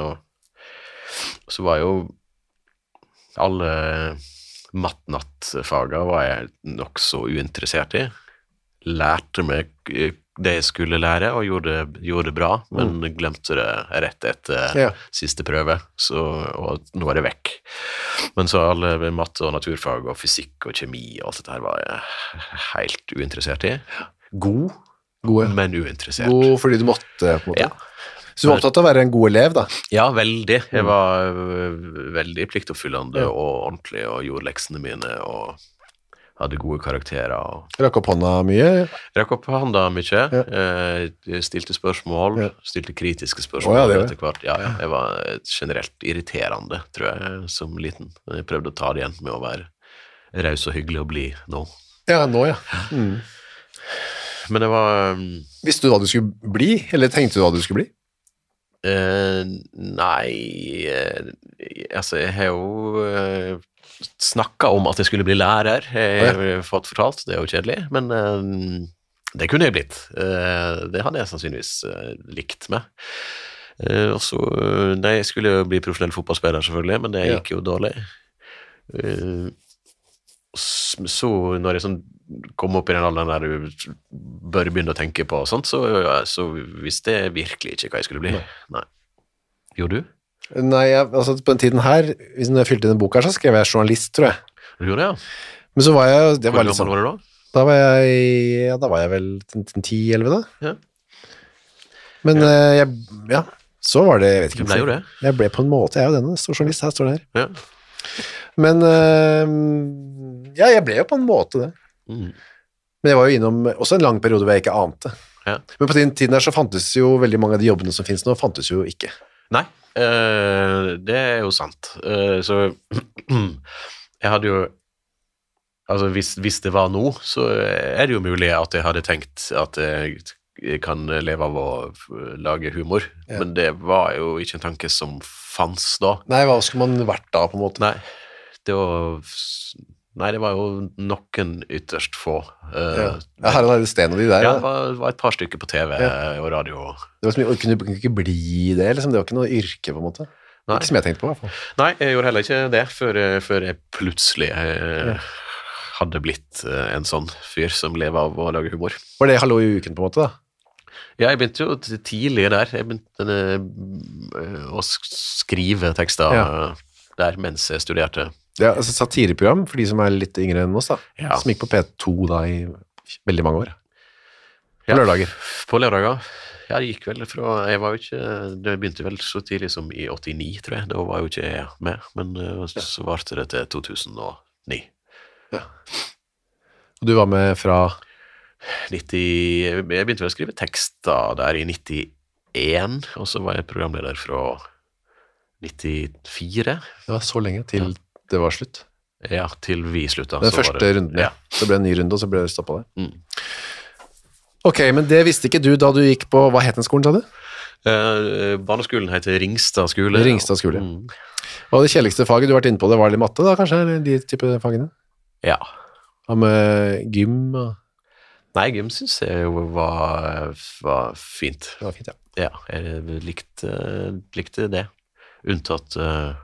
Speaker 2: var jo alle matt-natt-faget var jeg nok så uinteressert i. Lærte meg det jeg skulle lære, og gjorde det bra, men glemte det rett etter siste prøve, og nå det vekk. Men så alle matte og naturfag og fysikk og kjemi og alt dette her var jeg helt uinteressert i. God, men uinteressert.
Speaker 4: God fordi du måtte, på en måte. Ja. Så du var opptatt av å være en god elev, da?
Speaker 2: Ja, veldig. Jeg var veldig pliktoppfyllende og ordentlig, og gjorde leksene mine, og hadde gode karakterer.
Speaker 4: Rakk opp hånda mye?
Speaker 2: Rakk opp hånda mye. Stilte spørsmål, stilte kritiske spørsmål etter hvert. Ja, jeg var generelt irriterende, tror jeg, som liten. Jeg prøvde å ta det igjen med å være raus og hyggelig og blid nå.
Speaker 4: Ja, nå, ja.
Speaker 2: Men det var...
Speaker 4: Visste du hva du skulle bli, eller tenkte du hva du skulle bli?
Speaker 2: Nei, altså jeg har jo snakket om at jeg skulle bli lærer, jeg har fått fortalt, det er jo kjedelig, men det kunne jeg blitt. Det hadde jeg sannsynligvis likt med. Og så, nei, jeg skulle jo bli profesjonell fotballspiller selvfølgelig, men det gikk jo dårlig. Så når jeg sånn kom opp i den alderen der du bør begynne å tenke på og sånt, så visste jeg virkelig ikke hva jeg skulle bli. Nei. Gjorde du?
Speaker 4: Nei, altså på den tiden her, hvis jeg fylte inn en bok her, så skrev jeg journalist, tror jeg.
Speaker 2: Du gjorde det, ja?
Speaker 4: Men så var jeg... Det
Speaker 2: Hvor
Speaker 4: var liksom,
Speaker 2: gammel var du da?
Speaker 4: Da var jeg vel 10-11 da.
Speaker 2: Ja.
Speaker 4: Men så var det, jeg vet ikke
Speaker 2: hvorfor.
Speaker 4: Det. Jeg ble på en måte, jeg er jo denne, stor journalist, her står det her.
Speaker 2: Ja.
Speaker 4: Men, jeg ble jo på en måte det. Men jeg var jo innom også en lang periode hvor jeg ikke ante.
Speaker 2: Ja.
Speaker 4: Men på den tiden der så fantes jo veldig mange av de jobbene som finnes nå, fantes jo ikke.
Speaker 2: Nei, det er jo sant. Så jeg hadde jo, altså hvis det var nå, så er det jo mulig at jeg hadde tenkt at jeg kan leve av å lage humor, men det var jo ikke en tanke som fanns da.
Speaker 4: Nei, hva skulle man vært da på en måte?
Speaker 2: Nei, det var jo noen ytterst få.
Speaker 4: Her er det Sten og de der.
Speaker 2: Ja, det var et par stykker på TV og radio.
Speaker 4: Det var som, kunne ikke bli det, liksom. Det var ikke noe yrke på en måte.
Speaker 2: Nei.
Speaker 4: Ikke som jeg tenkte på i hvert fall.
Speaker 2: Nei, jeg gjorde heller ikke det før jeg plutselig hadde blitt en sånn fyr som lever av å lage humor.
Speaker 4: Var det hallo i uken på en måte da?
Speaker 2: Ja, jeg begynte jo tidlig der. Jeg begynte å skrive tekster der mens jeg studerte.
Speaker 4: Ja, altså satireprogram for de som er litt yngre enn oss da, som gikk på P2 da i veldig mange år. På lørdager.
Speaker 2: På lørdager. Ja, det gikk vel fra, det begynte vel så tidlig som i 89, tror jeg. Da var jo ikke jeg med, men så varte det til 2009.
Speaker 4: Ja. Og du var med fra?
Speaker 2: 90, jeg begynte vel å skrive tekster der i 91, og så var jeg programleder fra 94.
Speaker 4: Det var så lenge til det var slutt.
Speaker 2: Ja, til vi sluttet.
Speaker 4: Den første runden, Så ble det en ny runde, og så ble det stoppet der. Ok, men det visste ikke du da du gikk på, hva het den skolen, sa du?
Speaker 2: Barneskolen heter Ringstad skole.
Speaker 4: Ringstad skole. Og det kjedeligste faget du har vært inne på, det var litt matte da, kanskje, eller de type fagene?
Speaker 2: Ja.
Speaker 4: Hva med gym?
Speaker 2: Nei, gym synes jeg jo var fint.
Speaker 4: Det var fint,
Speaker 2: ja. Ja, jeg likte det. Unntatt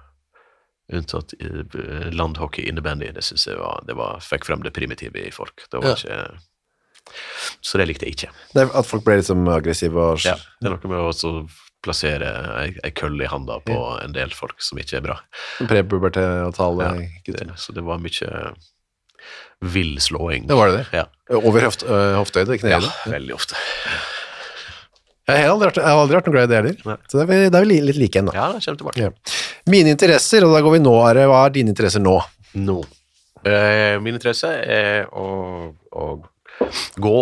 Speaker 2: landhockey innebandy, det synes jeg fikk frem det primitive i folk. Det var ikke, så det likte jeg ikke.
Speaker 4: Nei, at folk ble liksom aggressive og...
Speaker 2: Ja, det er noe med å plassere en kølle i handa på en del folk som ikke er bra.
Speaker 4: Prepubertale
Speaker 2: gutter. Så det var mye vill slåing.
Speaker 4: Det var det.
Speaker 2: Ja.
Speaker 4: Over hoftøyde, knehøyde?
Speaker 2: Ja, veldig ofte.
Speaker 4: Jeg har aldri vært noe glad i det heller. Så det er vi litt like igjen da.
Speaker 2: Ja, det kommer tilbake.
Speaker 4: Ja. Mine interesser, og da går vi nå, hva er dine interesser nå?
Speaker 2: Nå. Min interesse er å gå,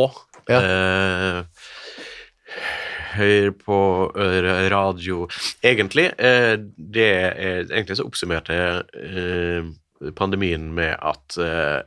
Speaker 2: høre på radio. Egentlig så oppsummerte pandemien med at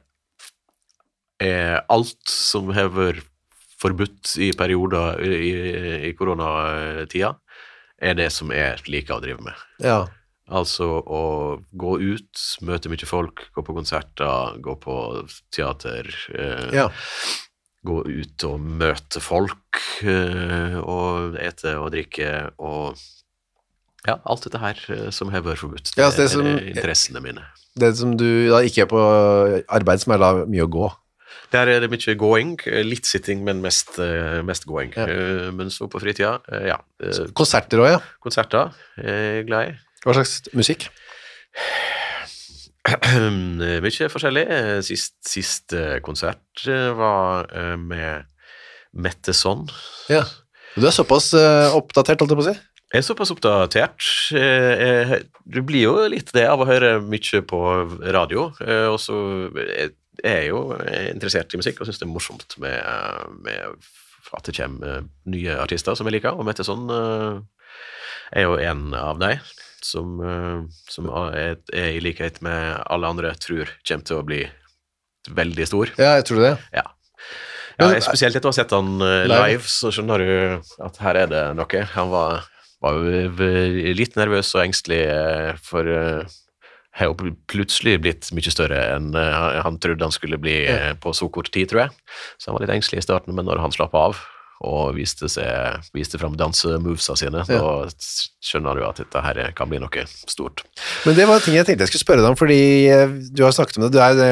Speaker 2: alt som har vært forbudt i perioder i koronatida, er det som jeg liker å drive med.
Speaker 4: Ja.
Speaker 2: Altså å gå ut, møte mye folk, gå på konserter, gå på teater, gå ut og møte folk, og ete og drikke, og alt dette her som har vært forbudt. Det er interessene mine. Det
Speaker 4: som du da ikke er på arbeid, som er da mye å gå?
Speaker 2: Der er det mye gåing, litt sitting, men mest gåing. Men så på fritida,
Speaker 4: Konserter også,
Speaker 2: Konserter, jeg er glad i.
Speaker 4: Hva slags musikk?
Speaker 2: Mye forskjellig. Siste konsert var med Mette Sonn.
Speaker 4: Ja, du er såpass oppdatert, holdt jeg på å si?
Speaker 2: Jeg er såpass oppdatert. Du blir jo litt det av å høre mye på radio, og så er jo interessert i musikk og synes det er morsomt med at det kommer nye artister som jeg liker, og Mette Sonn er jo en av dem som er i likhet med alle andre tror kommer til å bli veldig stor.
Speaker 4: Ja, jeg tror det.
Speaker 2: Ja, spesielt etter å ha sett han live, så skjønner du at her er det noe. Han var var jo litt nervøs og engstelig, for har jo plutselig blitt mye større enn han trodde han skulle bli på så kort tid, tror jeg. Så han var litt engstelig i starten, men når han slapp av og viste frem dansemovesa sine, da skjønner du at dette her kan bli noe stort.
Speaker 4: Men det var ting jeg tenkte jeg skulle spørre deg om, fordi du har snakket om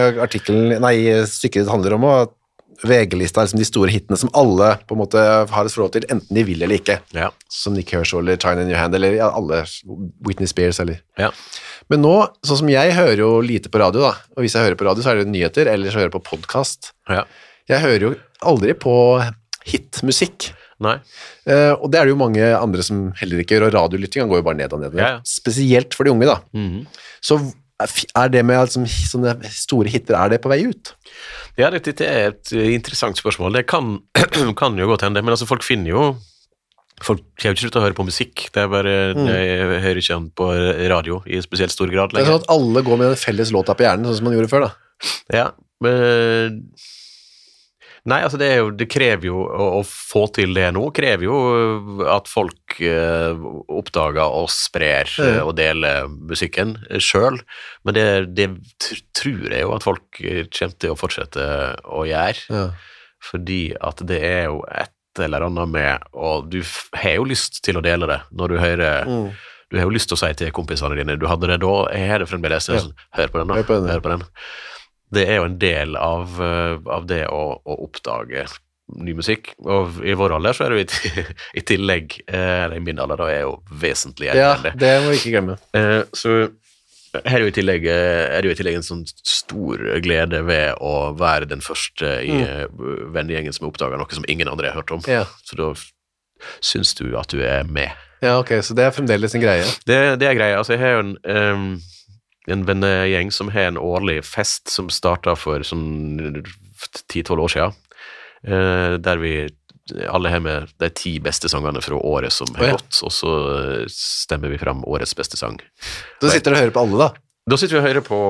Speaker 4: det, stykket handler om at VG-lista er liksom de store hittene som alle på en måte har et forhold til, enten de vil eller ikke.
Speaker 2: Ja.
Speaker 4: Som Nick Kershaw eller China in Your Hand, eller alle, Whitney Spears, eller...
Speaker 2: Ja.
Speaker 4: Men nå, sånn som jeg hører jo lite på radio da, og hvis jeg hører på radio så er det nyheter, eller så hører jeg på podcast.
Speaker 2: Ja.
Speaker 4: Jeg hører jo aldri på hitmusikk.
Speaker 2: Nei.
Speaker 4: Og det er det jo mange andre som heller ikke gjør, og radiolyttingen går jo bare ned og ned.
Speaker 2: Ja.
Speaker 4: Spesielt for de unge da. Så er det med liksom, sånne store hitter, er det på vei ut?
Speaker 2: Ja, det er et interessant spørsmål. Det kan jo godt hende, men altså folk finner jo, folk har jo ikke sluttet å høre på musikk, det er bare, jeg hører ikke på radio i spesielt stor grad lenger.
Speaker 4: Det er sånn at alle går med en felles låta på hjernen, sånn som man gjorde før da.
Speaker 2: Ja, men... Nei, altså det krever jo å få til det nå, krever jo at folk oppdager og sprer og deler musikken selv, men det tror jeg jo at folk kommer til å fortsette å gjøre, fordi at det er jo et eller annet med, og du har jo lyst til å dele det når du hører... Du har jo lyst til å si til kompisene dine, du hadde det da, jeg har det fremdeles, hør på den da, hør på den. Det er jo en del av det å oppdage ny musikk, og i vår alder så er det jo i tillegg, eller i min alder da, er jo vesentlig enn det.
Speaker 4: Ja, det må vi ikke glemme.
Speaker 2: Så her er jo i tillegg en sånn stor glede ved å være den første i vennegjengen som oppdager noe som ingen andre har hørt om.
Speaker 4: Ja.
Speaker 2: Så da synes du at du er med.
Speaker 4: Ja, ok, så det er fremdeles en greie.
Speaker 2: Det er greie, altså jeg har jo en vennegjeng som har en årlig fest som startet for sånn 10-12 år siden, der vi alle har med de 10 beste sangene fra året som har gått, og så stemmer vi frem årets beste sang.
Speaker 4: Da sitter du og hører på alle da?
Speaker 2: Da sitter vi og hører på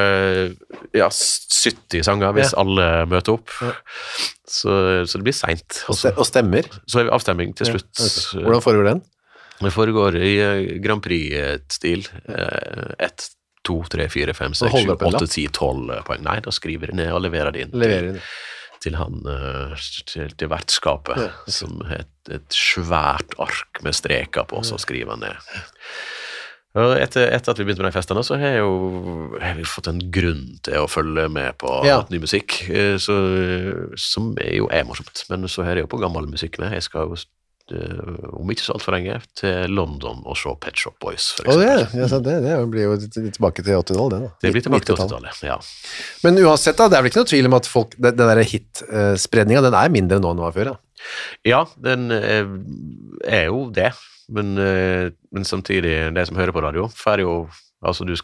Speaker 2: 70 sanger hvis alle møter opp, så det blir sent.
Speaker 4: Og stemmer?
Speaker 2: Så har vi avstemming til slutt.
Speaker 4: Okay. Hvordan foregår den?
Speaker 2: Det foregår i Grand Prix-stil, 1, 2, 3, 4, 5, 6, 7, 8, 10, 12 poeng. Nei, da skriver jeg ned og leverer det inn til han, til vertskapet, som er et svært ark med streker på, så skriver han ned. Og etter at vi begynte med de festene, så har vi fått en grunn til å følge med på ny musikk, som jo er morsomt. Men så er det jo på gammel musikk med. Jeg skal jo om ikke så alt for lenge til London og se Pet Shop Boys for eksempel.
Speaker 4: Det blir jo tilbake til 80-tallet det da.
Speaker 2: Det blir tilbake til 80-tallet, ja.
Speaker 4: Men uansett da, det er vel ikke noe tvil om at folk, den der hit-spredningen, den er mindre nå enn den var før da?
Speaker 2: Ja, den er jo det, men samtidig, det som hører på radio, for jo, altså du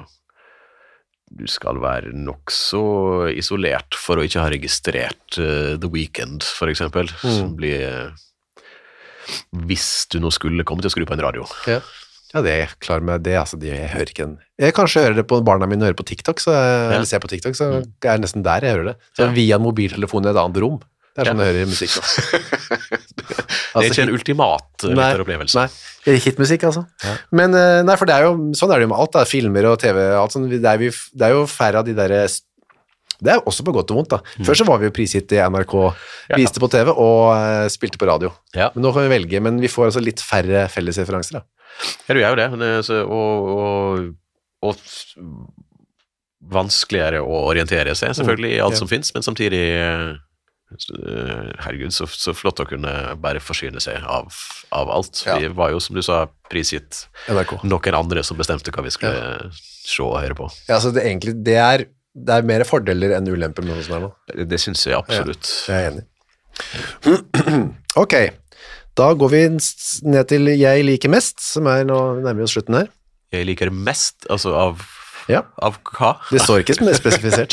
Speaker 2: skal være nok så isolert for å ikke ha registrert The Weeknd, for eksempel, som blir... hvis du nå skulle komme til å skru på en radio.
Speaker 4: Ja, det er klar med det, altså, jeg hører ikke den. Jeg kanskje hører det på barna mine hører på TikTok, eller ser på TikTok, så er det nesten der jeg hører det. Så via en mobiltelefon i et annet rom. Det er sånn jeg hører musikk da.
Speaker 2: Det er ikke en ultimat lytteropplevelse.
Speaker 4: Nei, hitmusikk altså. Ja. Men, nei, for det er jo, sånn er det jo med alt da, filmer og TV, alt sånn, det er jo færre av de der... Det er også på godt og vondt da. Før så var vi jo prisgitt i NRK, viste på TV og spilte på radio. Ja. Men nå kan vi velge, men vi får altså litt færre felles referanser da.
Speaker 2: Ja, du gjør jo det, og vanskeligere å orientere seg selvfølgelig i alt som finnes, men samtidig herregud, så flott å kunne bare forsyne seg av alt. Vi var jo, som du sa, prisgitt noen andre som bestemte hva vi skulle se og høre på. Ja,
Speaker 4: så det er mer fordeler enn ulemper med noe sånt her nå.
Speaker 2: Det synes jeg absolutt.
Speaker 4: Ja, jeg er enig. Ok, da går vi ned til Jeg liker mest, som er nå nærmere oss slutten her.
Speaker 2: Jeg liker mest, altså av hva?
Speaker 4: Det står ikke spesifisert.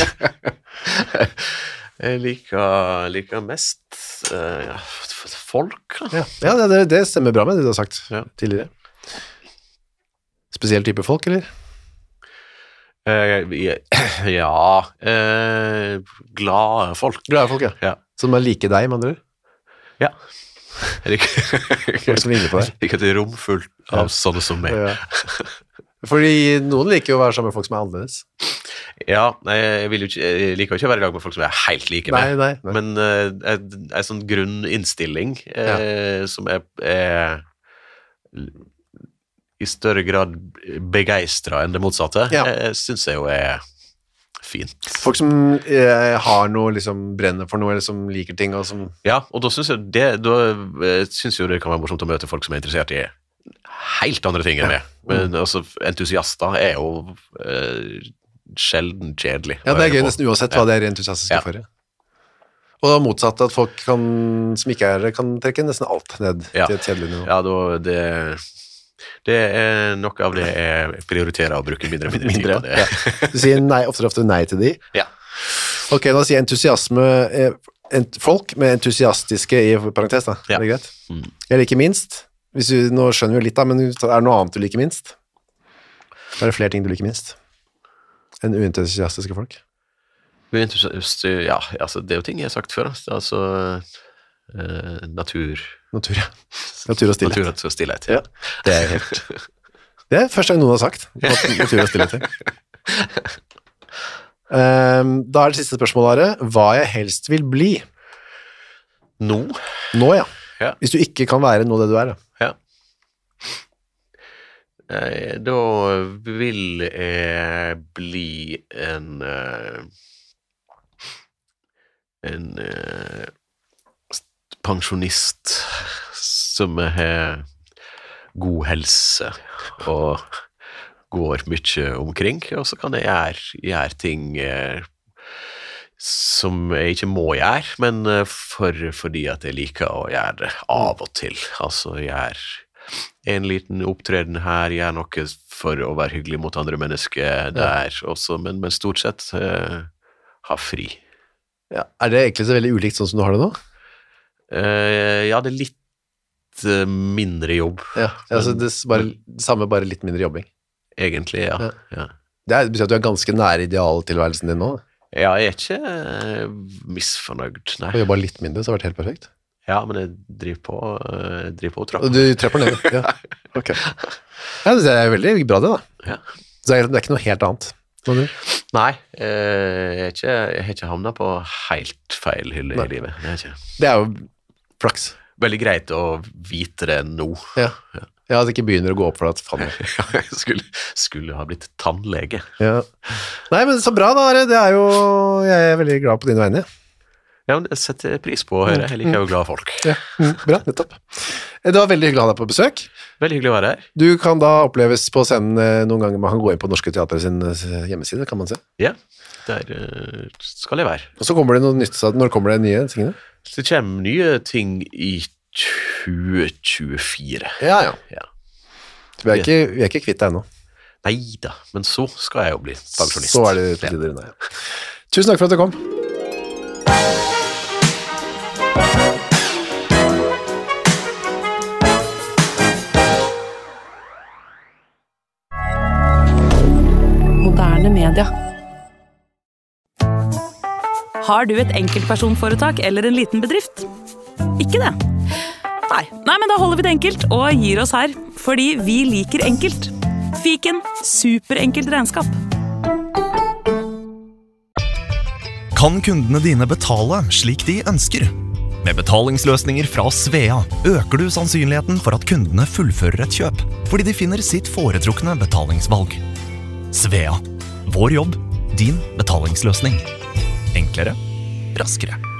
Speaker 2: Jeg liker mest folk.
Speaker 4: Ja, det stemmer bra med det du har sagt tidligere. Spesiell type folk, eller?
Speaker 2: Glade folk.
Speaker 4: Glade folk, ja. Som er like deg, med andre?
Speaker 2: Ja.
Speaker 4: Folk som ligner på deg.
Speaker 2: Ikke et rom fullt av sånne som meg.
Speaker 4: Ja. Fordi noen liker jo å være sammen med folk som annerledes.
Speaker 2: Ja, jeg liker ikke å være i lag med folk som helt like meg.
Speaker 4: Nei.
Speaker 2: Men en sånn grunninnstilling som er i større grad begeistret enn det motsatte, synes jeg jo fint. Folk
Speaker 4: som har noe, liksom brenner for noe, eller som liker ting, og som...
Speaker 2: Ja, og da synes jeg det kan være morsomt å møte folk som er interessert i helt andre ting enn meg. Men altså, entusiaster er jo sjelden kjedelig. Ja, det er gøy nesten uansett hva det er entusiastiske for. Og det motsatt, at folk som ikke er det, kan trekke nesten alt ned til et kjedelig nivå. Ja, det er noe av det jeg prioriterer å bruke mindre tid på det. Ja.
Speaker 4: Du sier ofte nei til de?
Speaker 2: Ja.
Speaker 4: Ok, da sier entusiasme folk med entusiastiske i parentes da, er det greit? Eller ikke minst, nå skjønner vi jo litt da, men er det noe annet du liker minst? Er det flere ting du liker minst enn uentusiastiske folk?
Speaker 2: Ja, altså det er jo ting jeg har sagt før, altså natur og stillhet. Natur og stillhet, ja.
Speaker 4: Det er første gang noen har sagt natur og stillhet. Da er det siste spørsmålet, hva jeg helst vil bli? Nå, ja. Hvis du ikke kan være noe det du er, da.
Speaker 2: Da vil jeg bli en pensjonist som har god helse og går mye omkring, og så kan jeg gjøre ting som jeg ikke må gjøre, men fordi at jeg liker å gjøre det av og til. Altså gjøre en liten opptreden her, gjøre noe for å være hyggelig mot andre mennesker der også, men stort sett ha fri.
Speaker 4: Ja, er det egentlig så veldig ulikt sånn som du har det nå?
Speaker 2: Ja, det er litt mindre jobb.
Speaker 4: Ja, altså det samme, bare litt mindre jobbing.
Speaker 2: Egentlig, ja.
Speaker 4: Det betyr at du er ganske nær idealtilværelsen din nå?
Speaker 2: Ja, jeg er ikke misfornøyd, nei.
Speaker 4: Du har jobbet litt mindre, så har det vært helt perfekt?
Speaker 2: Ja, men jeg driver på trappa.
Speaker 4: Du trapper ned, ja. Ok. Ja, det er veldig bra det da.
Speaker 2: Ja.
Speaker 4: Så det er ikke noe helt annet?
Speaker 2: Nei, jeg har ikke havnet på helt feil hylle i livet.
Speaker 4: Det er jo flaks.
Speaker 2: Veldig greit å vite det nå.
Speaker 4: Ja, at det ikke begynner å gå opp for at faen.
Speaker 2: Jeg skulle ha blitt tannlege.
Speaker 4: Ja. Nei, men så bra da, Are. Jeg er veldig glad på dine vegne.
Speaker 2: Ja, men jeg setter pris på å høre. Jeg liker jo glade folk.
Speaker 4: Ja, bra, nettopp. Det var veldig hyggelig å ha deg på besøk.
Speaker 2: Veldig hyggelig å være her.
Speaker 4: Du kan da oppleves på scenen noen ganger. Man kan gå inn på Norske Teater sin hjemmeside, kan man se.
Speaker 2: Ja, der skal jeg være.
Speaker 4: Og så kommer det noe nytt. Når kommer det nye tingene?
Speaker 2: Det kommer nye ting i 2024.
Speaker 4: Ja. Vi er ikke kvitt deg ennå.
Speaker 2: Neida, men så skal jeg jo bli pensjonist.
Speaker 4: Så er det på tider unna, ja. Tusen takk for at du kom.
Speaker 5: Moderne media. Har du et enkeltpersonforetak eller en liten bedrift? Ikke det? Nei, men da holder vi det enkelt og gir oss her, fordi vi liker enkelt. Fiken, superenkelt regnskap.
Speaker 6: Kan kundene dine betale slik de ønsker? Med betalingsløsninger fra Svea øker du sannsynligheten for at kundene fullfører et kjøp, fordi de finner sitt foretrukne betalingsvalg. Svea. Vår jobb, din betalingsløsning. Enklere, raskere.